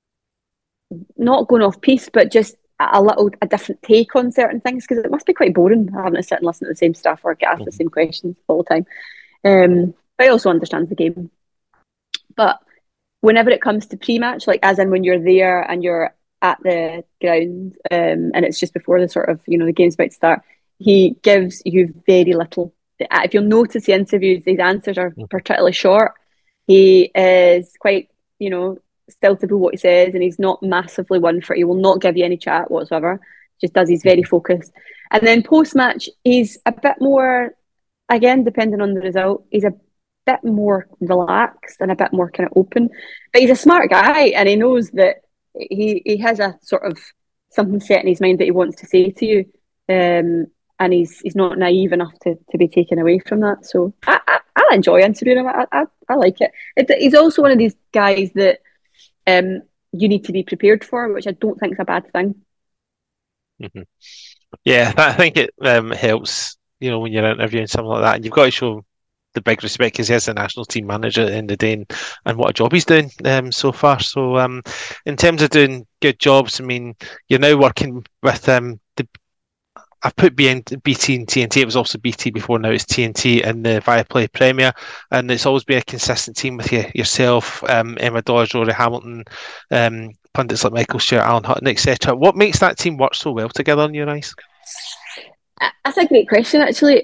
not going off piece, but just a different take on certain things, because it must be quite boring having to sit and listen to the same stuff or get asked the same questions all the time. But he also understands the game. But whenever it comes to pre-match, like as in when you're there and you're at the ground, and it's just before the sort of, the game's about to start, he gives you very little. If you'll notice the interviews, these answers are particularly short. He is quite, still to what he says, and he's not massively one for it. He will not give you any chat whatsoever. Just does, he's very focused. And then post-match, he's a bit more, again, depending on the result, he's a bit more relaxed and a bit more kind of open. But he's a smart guy, and he knows that he has a sort of something set in his mind that he wants to say to you. And he's not naive enough to be taken away from that. So I enjoy interviewing him. I like it. He's also one of these guys that you need to be prepared for, which I don't think is a bad thing. Mm-hmm. Yeah, I think it helps, when you're interviewing someone like that, and you've got to show the big respect because he is the national team manager at the end of the day, and what a job he's doing so far. So in terms of doing good jobs, I mean, you're now working with I've put BT and TNT. It was also BT before, now it's TNT in the Viaplay Premier, and it's always been a consistent team with yourself, Emma Dodge, Rory Hamilton, pundits like Michael Stewart, Alan Hutton, etc. What makes that team work so well together in your eyes? That's a great question, actually,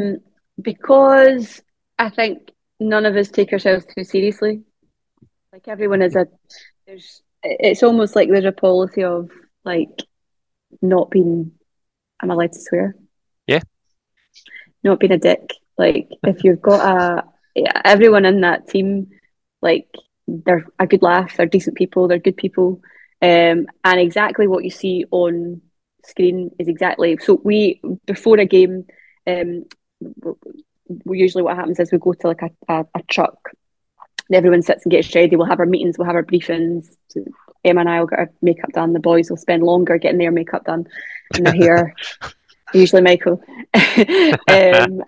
because I think none of us take ourselves too seriously. Like everyone is it's almost like there's a policy of like not being. Am I allowed to swear? Yeah. Not being a dick. Like if you've got everyone in that team, like they're a good laugh, they're decent people, they're good people, and exactly what you see on screen is exactly. So before a game, we usually what happens is we go to like a truck, and everyone sits and gets ready. We'll have our meetings, we'll have our briefings. So Emma and I will get our makeup done. The boys will spend longer getting their makeup done and their hair. Usually Michael. And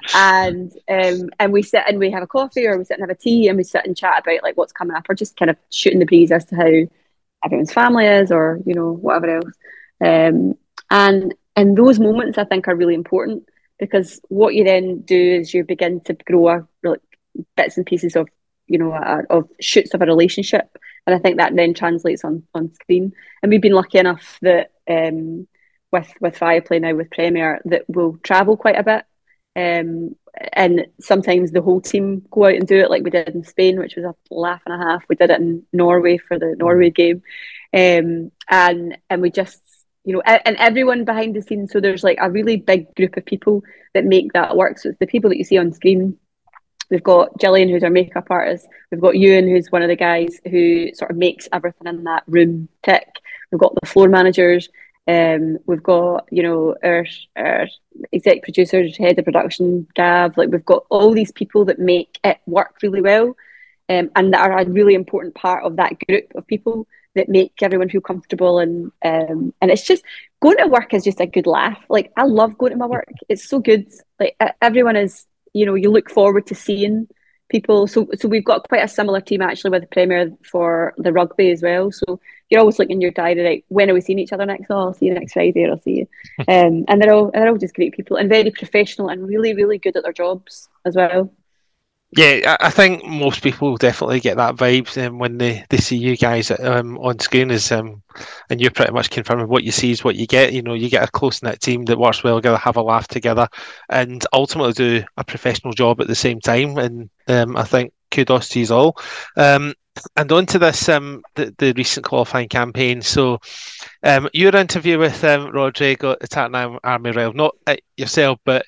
we sit and we have a coffee, or we sit and have a tea, and we sit and chat about like what's coming up, or just kind of shooting the breeze as to how everyone's family is, or whatever else. And those moments I think are really important, because what you then do is you begin to grow bits and pieces of of shoots of a relationship. And I think that then translates on screen. And we've been lucky enough that with Viaplay now, with Premier, that we'll travel quite a bit. And sometimes the whole team go out and do it, like we did in Spain, which was a laugh and a half. We did it in Norway for the Norway game. And we just, and everyone behind the scenes. So there's like a really big group of people that make that work. So it's the people that you see on screen. We've got Gillian, who's our makeup artist. We've got Ewan, who's one of the guys who sort of makes everything in that room tick. We've got the floor managers. We've got, our exec producers, head of production, Gav. Like we've got all these people that make it work really well, and that are a really important part of that group of people that make everyone feel comfortable. And it's just going to work is just a good laugh. Like I love going to my work. It's so good. Like everyone is. You look forward to seeing people. So we've got quite a similar team actually with the Premier for the rugby as well. So you're always looking in your diary, like, when are we seeing each other next? Oh, I'll see you next Friday, or I'll see you. And they're all just great people and very professional and really, really good at their jobs as well. Yeah, I think most people definitely get that vibe when they see you guys on screen, and you're pretty much confirming what you see is what you get. You get a close-knit team that works well together, have a laugh together, and ultimately do a professional job at the same time. And I think kudos to you all. And on to this, the recent qualifying campaign. So your interview with Rodri got the Tartan Army riled, not yourself, but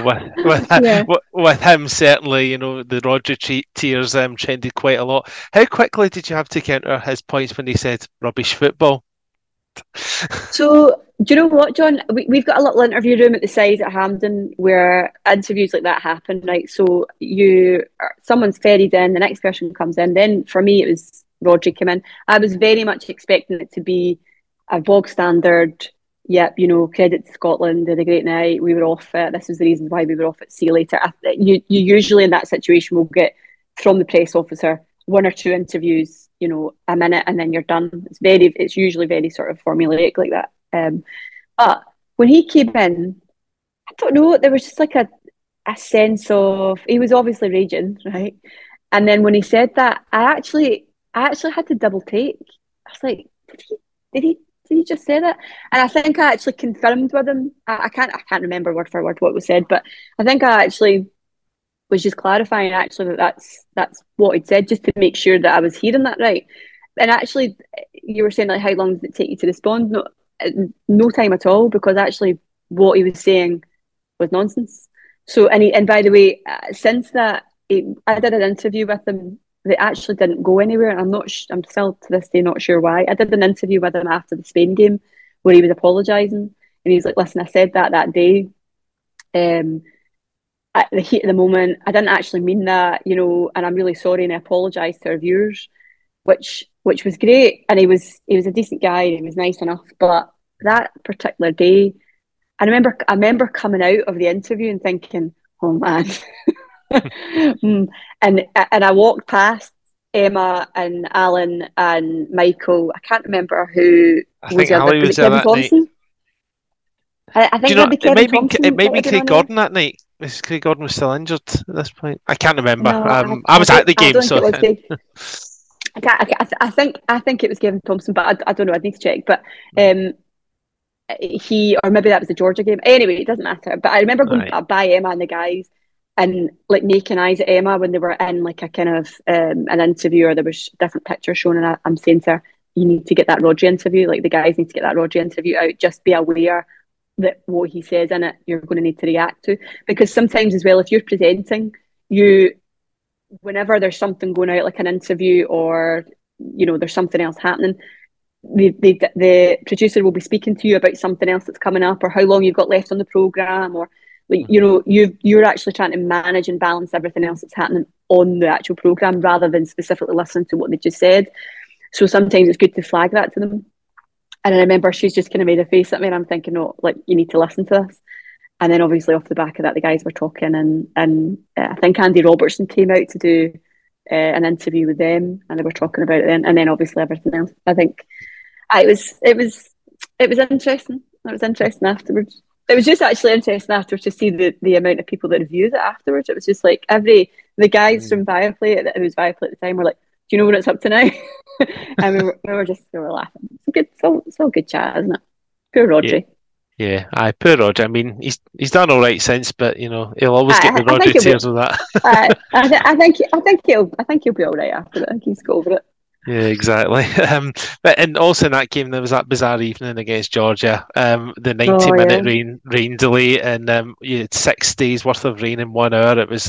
with him certainly. The Rodri tears trended quite a lot. How quickly did you have to counter his points when he said rubbish football? So, do you know what, John? We've got a little interview room at the side at Hampden where interviews like that happen, right? So someone's ferried in, the next person comes in. Then for me, it was Rodri came in. I was very much expecting it to be a bog standard. Yep, credit to Scotland, they had a great night. We were off it. This was the reason why we were off it. See you later. You usually in that situation will get from the press officer 1 or 2 interviews, a minute, and then you're done. It's usually very sort of formulaic like that. But when he came in, I don't know, there was just like a sense of, he was obviously raging, right? And then when he said that, I actually had to double take. I was like, did he just say that? And I think I actually confirmed with him. I can't remember word for word what was said, but I think I actually was just clarifying actually that's what he'd said, just to make sure that I was hearing that right. And actually, you were saying like, how long did it take you to respond? No time at all, because actually what he was saying was nonsense. So, and by the way, since that, I did an interview with him that actually didn't go anywhere. And I'm still to this day not sure why. I did an interview with him after the Spain game where he was apologising, and he was like, listen, I said that day. At the heat of the moment, I didn't actually mean that, and I'm really sorry, and I apologise to our viewers, which was great. And he was a decent guy, and he was nice enough. But that particular day, I remember coming out of the interview and thinking, oh man. and I walked past Emma and Alan and Michael. I can't remember who was there Kevin Thompson? I think it may be Craig Gordon that night. Craig Gordon was still injured at this point. I can't remember. No, I was at the game, so I think it was Kevin Thompson, but I don't know. I need to check. But he, or maybe that was the Georgia game. Anyway, it doesn't matter. But I remember going by Emma and the guys and like making eyes at Emma when they were in like a kind of an interview, or there was different pictures shown, and I'm saying to her, you need to get that Rodri interview. Like the guys need to get that Rodri interview out. Just be aware that what he says in it, you're going to need to react to. Because sometimes as well, if you're presenting, whenever there's something going out, like an interview, or there's something else happening, the producer will be speaking to you about something else that's coming up, or how long you've got left on the programme, or like you're actually trying to manage and balance everything else that's happening on the actual programme, rather than specifically listening to what they just said. So sometimes it's good to flag that to them. And I remember she's just kind of made a face at me, and I'm thinking, no, like, you need to listen to this. And then obviously off the back of that, the guys were talking, and I think Andy Robertson came out to do an interview with them, and they were talking about it then, and then obviously everything else. I think it was interesting. It was interesting afterwards. It was just actually interesting afterwards to see the amount of people that reviewed it afterwards. It was just like the guys from Viaplay, it was Viaplay at the time, were like, do you know what it's up to now? And we were laughing. It's all good chat, isn't it? Poor Rodri. Yeah, poor Rodri. I mean, he's done all right since, but he'll always get the Rodri tears with that. I think he'll be all right after that. I think he's got over it. Yeah, exactly. And also in that game, there was that bizarre evening against Georgia, the 90-minute rain delay, and you had 6 days worth of rain in 1 hour. It was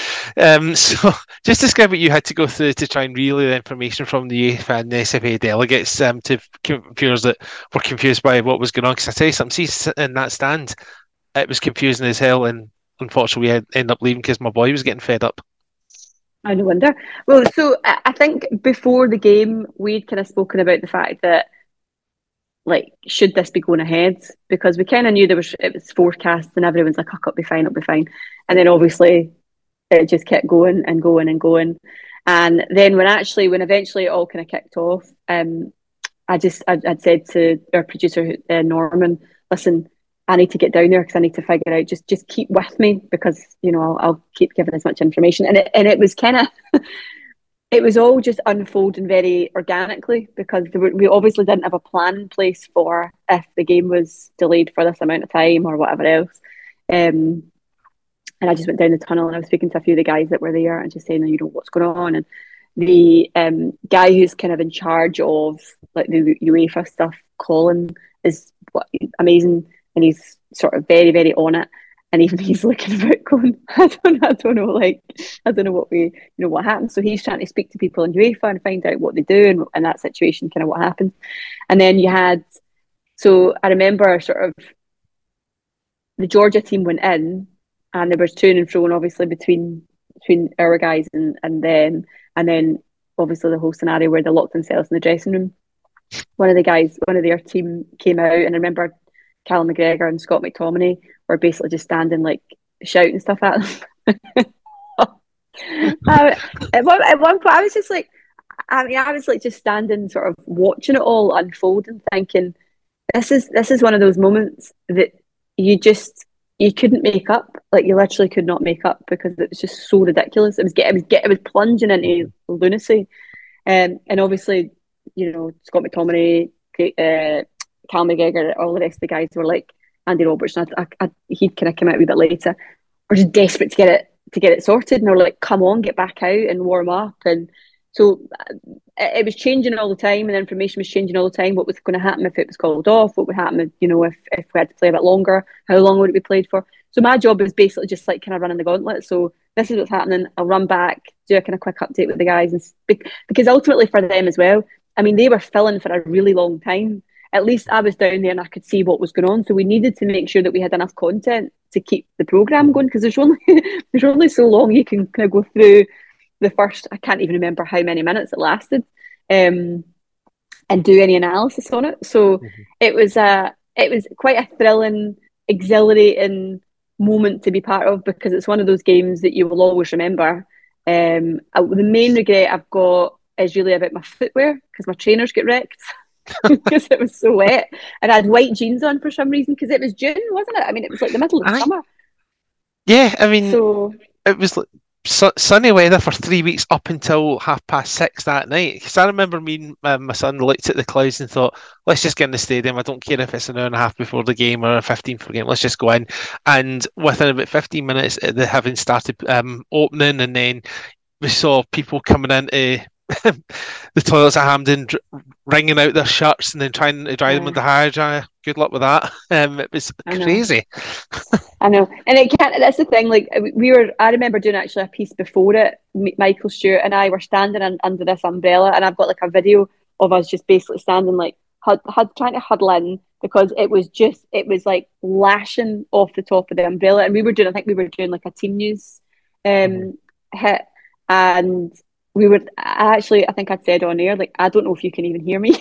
so just describe what you had to go through to try and relay the information from the UEFA and the SFA delegates to viewers that were confused by what was going on. Because I tell you something, see, in that stand, it was confusing as hell, and unfortunately we ended up leaving because my boy was getting fed up. I no wonder. Well, so I think before the game, we'd kind of spoken about the fact that, like, should this be going ahead? Because we kind of knew it was forecast, and everyone's like, oh, it'll be fine. And then obviously it just kept going and going and going. And then when eventually it all kind of kicked off, I'd said to our producer, Norman, listen, I need to get down there because I need to figure out, just keep with me, because I'll keep giving as much information. And it was kind of it was all just unfolding very organically, because we obviously didn't have a plan in place for if the game was delayed for this amount of time or whatever else. And I just went down the tunnel, and I was speaking to a few of the guys that were there and just saying, what's going on. And the guy who's kind of in charge of like the UEFA stuff, Colin, is amazing. And he's sort of very, very on it. And even he's looking about going, I don't know what happens. So he's trying to speak to people in UEFA and find out what they do and that situation, kind of what happens. And then you had So I remember sort of the Georgia team went in, and there was to and fro, obviously between our guys and them, and then obviously the whole scenario where they locked themselves in the dressing room. One of their team came out, and I remember Callum McGregor and Scott McTominay were basically just standing like shouting stuff at them. At one point, I was just like, I was like just standing, sort of watching it all unfold and thinking, this is one of those moments that you couldn't make up. Like, you literally could not make up, because it was just so ridiculous. It was plunging into lunacy, and obviously, Scott McTominay, Cal McGregor, all the rest of the guys were like, Andy Robertson, he'd kind of come out a wee bit later, were just desperate to get it sorted, and they were like, come on, get back out and warm up. And so it was changing all the time, and information was changing all the time. What was going to happen if it was called off? What would happen if we had to play a bit longer? How long would it be played for? So my job was basically just like kind of running the gauntlet. So this is what's happening. I'll run back, do a kind of quick update with the guys, and because ultimately for them as well, I mean, they were filling for a really long time. At least I was down there and I could see what was going on. So we needed to make sure that we had enough content to keep the programme going, because there's only so long you can kind of go through the first, I can't even remember how many minutes it lasted, and do any analysis on it. So it was quite a thrilling, exhilarating moment to be part of, because it's one of those games that you will always remember. The main regret I've got is really about my footwear, because my trainers get wrecked because it was so wet, and I had white jeans on for some reason, because it was June, wasn't it? I mean, it was like the middle of summer. Yeah, I mean, it was like sunny weather for 3 weeks up until 6:30 that night. Because I remember me and my son looked at the clouds and thought, let's just get in the stadium. I don't care if it's an hour and a half before the game or 15 for the game. Let's just go in. And within about 15 minutes, they having started opening, and then we saw people coming into the toilets at Hampden, wringing out their shirts and then trying to dry them with the hire dryer. Good luck with that. It was crazy. I know, and it can't. That's the thing. Like, I remember doing actually a piece before it. Michael Stewart and I were standing under this umbrella, and I've got like a video of us just basically standing like trying to huddle in, because it was like lashing off the top of the umbrella, and I think we were doing like a team news hit, and I think I'd said on air, like, I don't know if you can even hear me,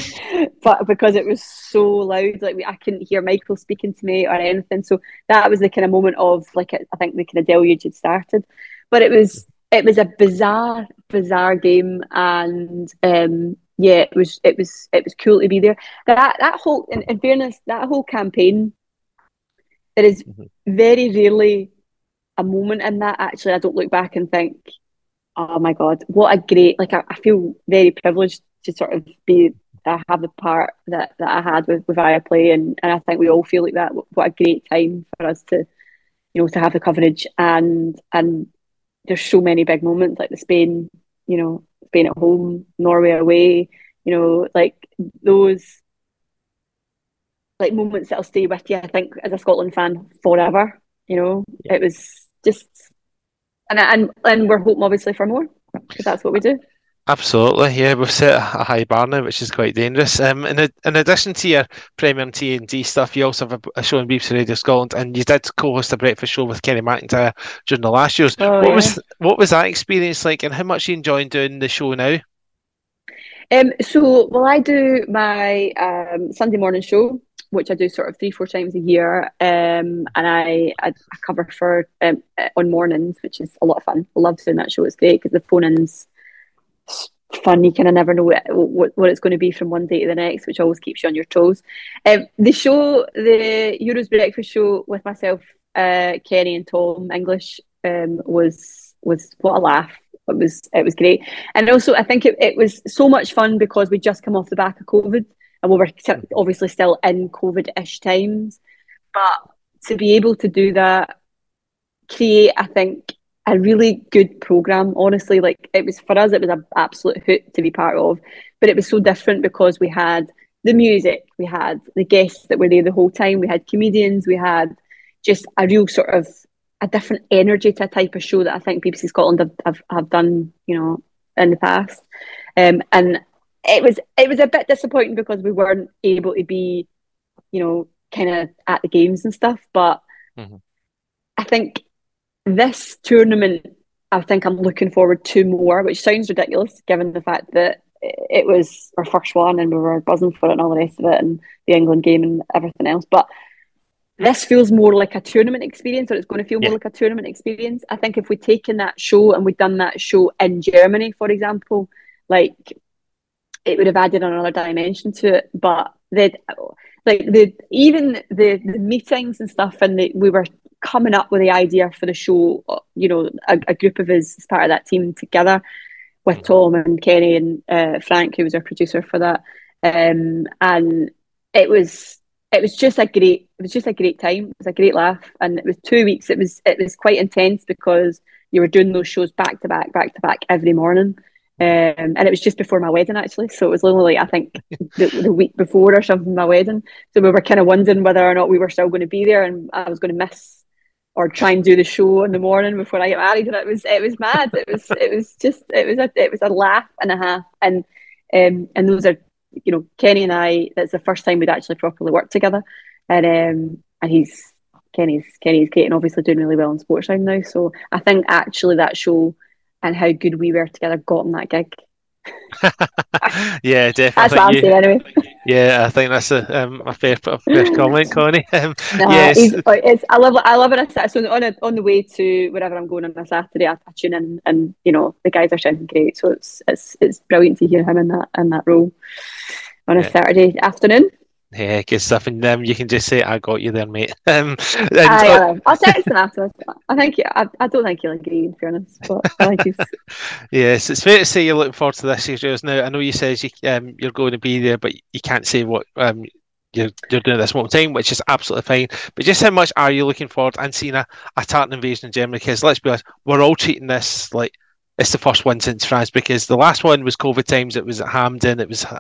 but because it was so loud, like I couldn't hear Michael speaking to me or anything. So that was the kind of moment of like, I think the kind of deluge had started. But it was a bizarre game, and it was cool to be there. That whole, in fairness, that whole campaign, there is very rarely a moment in that actually I don't look back and think, oh my God, what a great, like, I feel very privileged to sort of have the part that I had with Viaplay, and I think we all feel like that. What a great time for us to, to have the coverage, and there's so many big moments, like the Spain at home, Norway away, like those like moments that'll stay with you, I think, as a Scotland fan forever. It was just, and we're hoping obviously for more, because that's what we do. Absolutely, yeah. We've set a high bar now, which is quite dangerous. In addition to your premium TNT stuff, you also have a show on BBC Radio Scotland, and you did co-host a breakfast show with Kenny McIntyre during the last years. What was that experience like, and how much are you enjoying doing the show now? I do my Sunday morning show, which I do sort of 3-4 times a year, and I cover for on mornings, which is a lot of fun. I love doing that show. It's great because the phone-ins fun. You kind of never know what it's going to be from one day to the next, which always keeps you on your toes. The show, the Euros Breakfast Show with myself, Kenny and Tom English, was what a laugh. It was great, and also I think it was so much fun because we just come off the back of COVID, and we were obviously still in COVID-ish times, but to be able to do that, create, I think, a really good programme. Honestly, like, it was, for us, it was an absolute hoot to be part of, but it was so different because we had the music, we had the guests that were there the whole time, we had comedians, we had just a real sort of a different energy to a type of show that I think BBC Scotland have done, in the past. And it was a bit disappointing because we weren't able to be kind of at the games and stuff. But Mhm. I think this tournament, I think I'm looking forward to more, which sounds ridiculous given the fact that it was our first one and we were buzzing for it and all the rest of it, and the England game and everything else. But this feels more like a tournament experience, or it's going to feel more Yeah. like a tournament experience. I think if we'd taken that show and we'd done that show in Germany, for example, like, it would have added another dimension to it. But even the meetings and stuff, and we were coming up with the idea for the show. A group of us as part of that team together with Tom and Kenny and Frank, who was our producer for that, and it was just a great time. It was a great laugh, and it was 2 weeks. It was quite intense because you were doing those shows back to back every morning. And it was just before my wedding, actually. So it was literally, I think, the week before or something, my wedding. So we were kind of wondering whether or not we were still going to be there, and I was going to miss or try and do the show in the morning before I get married. And it was mad. It was a laugh and a half. And those are, Kenny and I. That's the first time we'd actually properly worked together. And Kenny's great and obviously doing really well in Sportsound now. So I think actually that show and how good we were together got him that gig. Yeah, definitely. That's what I'm saying anyway. Yeah, I think that's a fair comment, Connie. Yes. I love it. So on the way to wherever I'm going on a Saturday, I tune in, and the guys are sounding great. So it's brilliant to hear him in that role on a Saturday afternoon. Yeah, good stuff. And you can just say, "I got you there, mate." I'll text him afterwards. I don't think he'll agree, in fairness, but I think he's. Yes, it's fair to say you're looking forward to this year's. Now, I know you says you're going to be there, but you can't say what you're doing at this moment in time, which is absolutely fine. But just how much are you looking forward and seeing a tartan invasion in Germany? Because let's be honest, we're all treating this like it's the first one since France, because the last one was COVID times. It was at Hampden. It was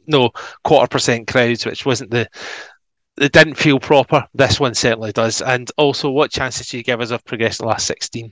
0.25% crowds, which wasn't it didn't feel proper. This one certainly does. And also, what chances do you give us of progressing the last 16?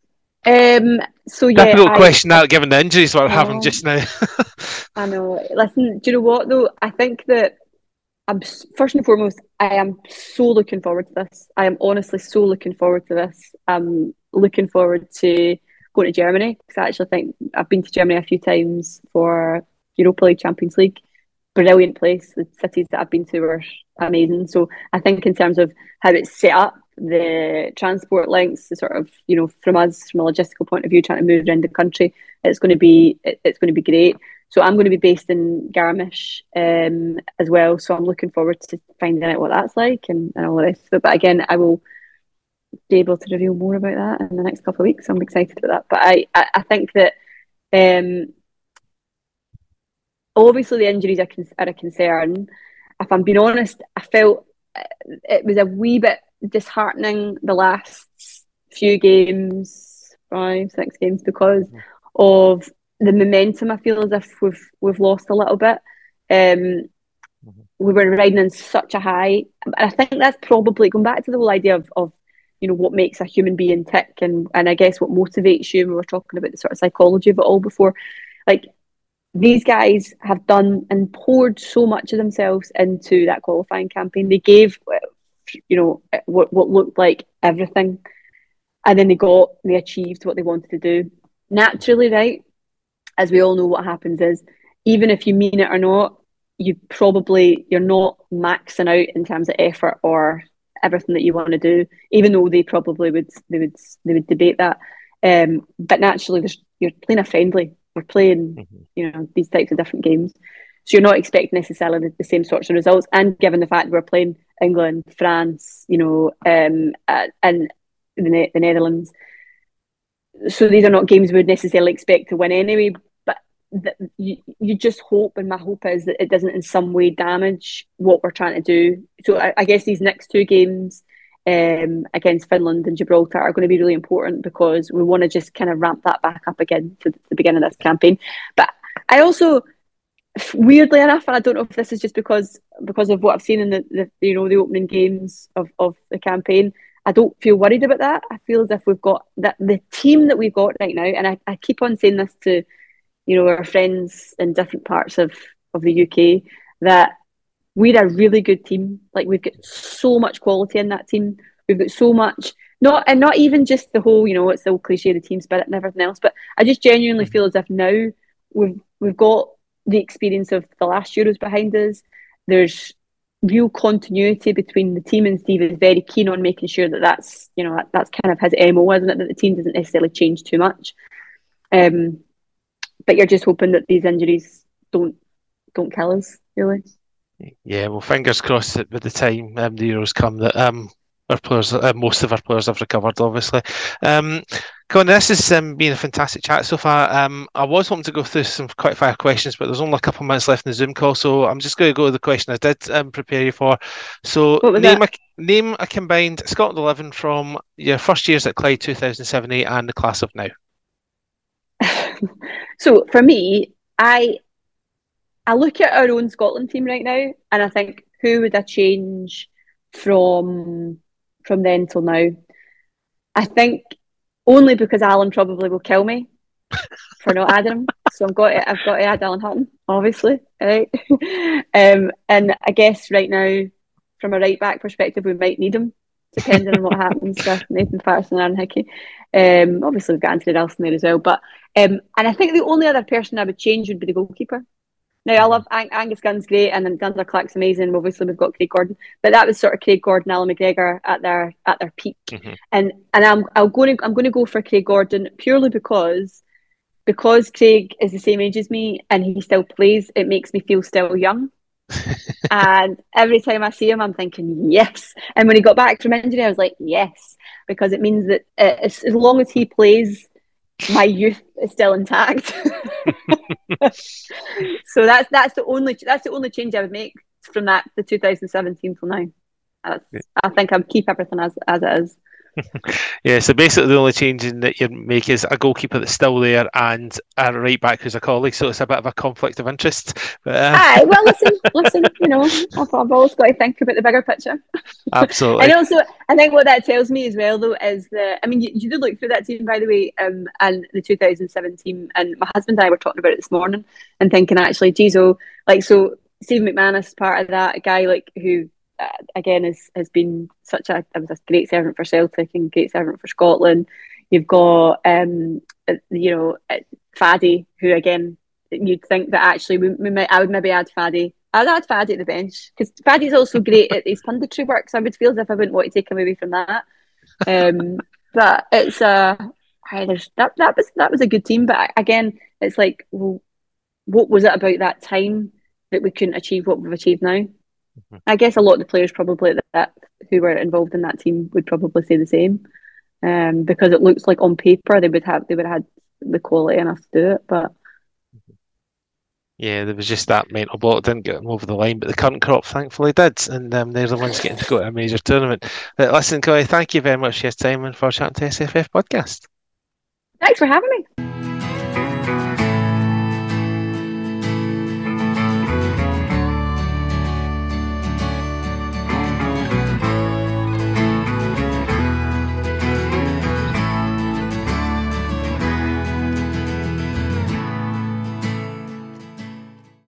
So yeah, difficult question that, given the injuries we're having just now. I know. Listen, do you know what though? I think that first and foremost, I am so looking forward to this. I am honestly so looking forward to this. I'm looking forward to going to Germany, because I actually think I've been to Germany a few times for Europa League, Champions League. Brilliant place. The cities that I've been to were amazing. So I think in terms of how it's set up, the transport links, the sort of, from a logistical point of view, trying to move around the country, it's going to be great. So I'm going to be based in Garmisch as well. So I'm looking forward to finding out what that's like and all the rest of it. But again, I will be able to reveal more about that in the next couple of weeks. So I'm excited about that. But I think that obviously the injuries are a concern. If I'm being honest, I felt it was a wee bit disheartening the last few games, 5-6 games, because of the momentum. I feel as if we've lost a little bit. We were riding in such a high, and I think that's probably going back to the whole idea of what makes a human being tick, and I guess what motivates you. We were talking about the sort of psychology of it all before. Like, these guys have done and poured so much of themselves into that qualifying campaign. They gave, what looked like everything, and then they achieved what they wanted to do. Naturally, right, as we all know, what happens is, even if you mean it or not, you're not maxing out in terms of effort or everything that you want to do, even though they probably would debate that. But naturally, you're playing a friendly. We're playing, these types of different games, so you're not expecting necessarily the same sorts of results. And given the fact we're playing England, France, and the Netherlands, so these are not games we would necessarily expect to win anyway. But you just hope, and my hope is that it doesn't in some way damage what we're trying to do. So I guess these next two games against Finland and Gibraltar are going to be really important, because we want to just kind of ramp that back up again to the beginning of this campaign. But I also, weirdly enough, and I don't know if this is just because of what I've seen in the opening games of the campaign, I don't feel worried about that. I feel as if we've got the team that we've got right now, and I keep on saying this to our friends in different parts of the UK, that we're a really good team. Like, we've got so much quality in that team. We've got so much, not even just the whole, it's the old cliche, the team spirit and everything else, but I just genuinely feel as if now we've got the experience of the last Euros behind us. There's real continuity between the team, and Steve is very keen on making sure that's kind of his MO, isn't it? That the team doesn't necessarily change too much. But you're just hoping that these injuries don't kill us, really. Yeah, well, fingers crossed that by the time the Euros come, that our players, most of our players have recovered, obviously. Colin, this has been a fantastic chat so far. I was hoping to go through some quick fire questions, but there's only a couple of minutes left in the Zoom call, so I'm just going to go to the question I did prepare you for. So, name a combined Scotland 11 from your first years at Clyde 2007-8 and the class of now. So for me, I look at our own Scotland team right now, and I think, who would I change from then till now? I think only because Alan probably will kill me for not adding him. So I've got to add Alan Hutton, obviously, right? And I guess right now, from a right back perspective, we might need him, depending on what happens with Nathan Patterson and Aaron Hickey. Obviously, we've got Anthony Ralston there as well. But and I think the only other person I would change would be the goalkeeper. Now, I love Angus Gunn's great, and then Gunther Clark's amazing. Obviously, we've got Craig Gordon, but that was sort of Craig Gordon, Alan McGregor at their peak. And I'm going to go for Craig Gordon purely because Craig is the same age as me and he still plays. It makes me feel still young. And every time I see him, I'm thinking yes. And when he got back from injury, I was like yes, because it means that as long as he plays, my youth is still intact. So that's the only change I would make from the 2017 till now. I think I'd keep everything as it is. Yeah, so basically the only change that you make is a goalkeeper that's still there and a right back who's a colleague, so it's a bit of a conflict of interest. But, Aye, well, listen, I've always got to think about the bigger picture. Absolutely. And also, I think what that tells me as well, though, is you did look through that team, by the way, and the 2017, and my husband and I were talking about it this morning and thinking, actually, so Steve McManus is part of that, a guy who, again, has been was a great servant for Celtic and great servant for Scotland. You've got, Faddy, who, again, you'd think that actually I would maybe add Faddy. I'd add Faddy at the bench, because Faddy's also great at his punditry work, so I would feel as if I wouldn't want to take him away from that. But it's that was a good team, but again, it's like, well, what was it about that time that we couldn't achieve what we've achieved now? I guess a lot of the players probably that who were involved in that team would probably say the same, because it looks like on paper they would have had the quality enough to do it, but yeah, there was just that mental block, didn't get them over the line, but the current crop thankfully did, and they're the ones getting to go to a major tournament. But listen, Corey, thank you very much for your time and for chatting to SFF Podcast. Thanks for having me.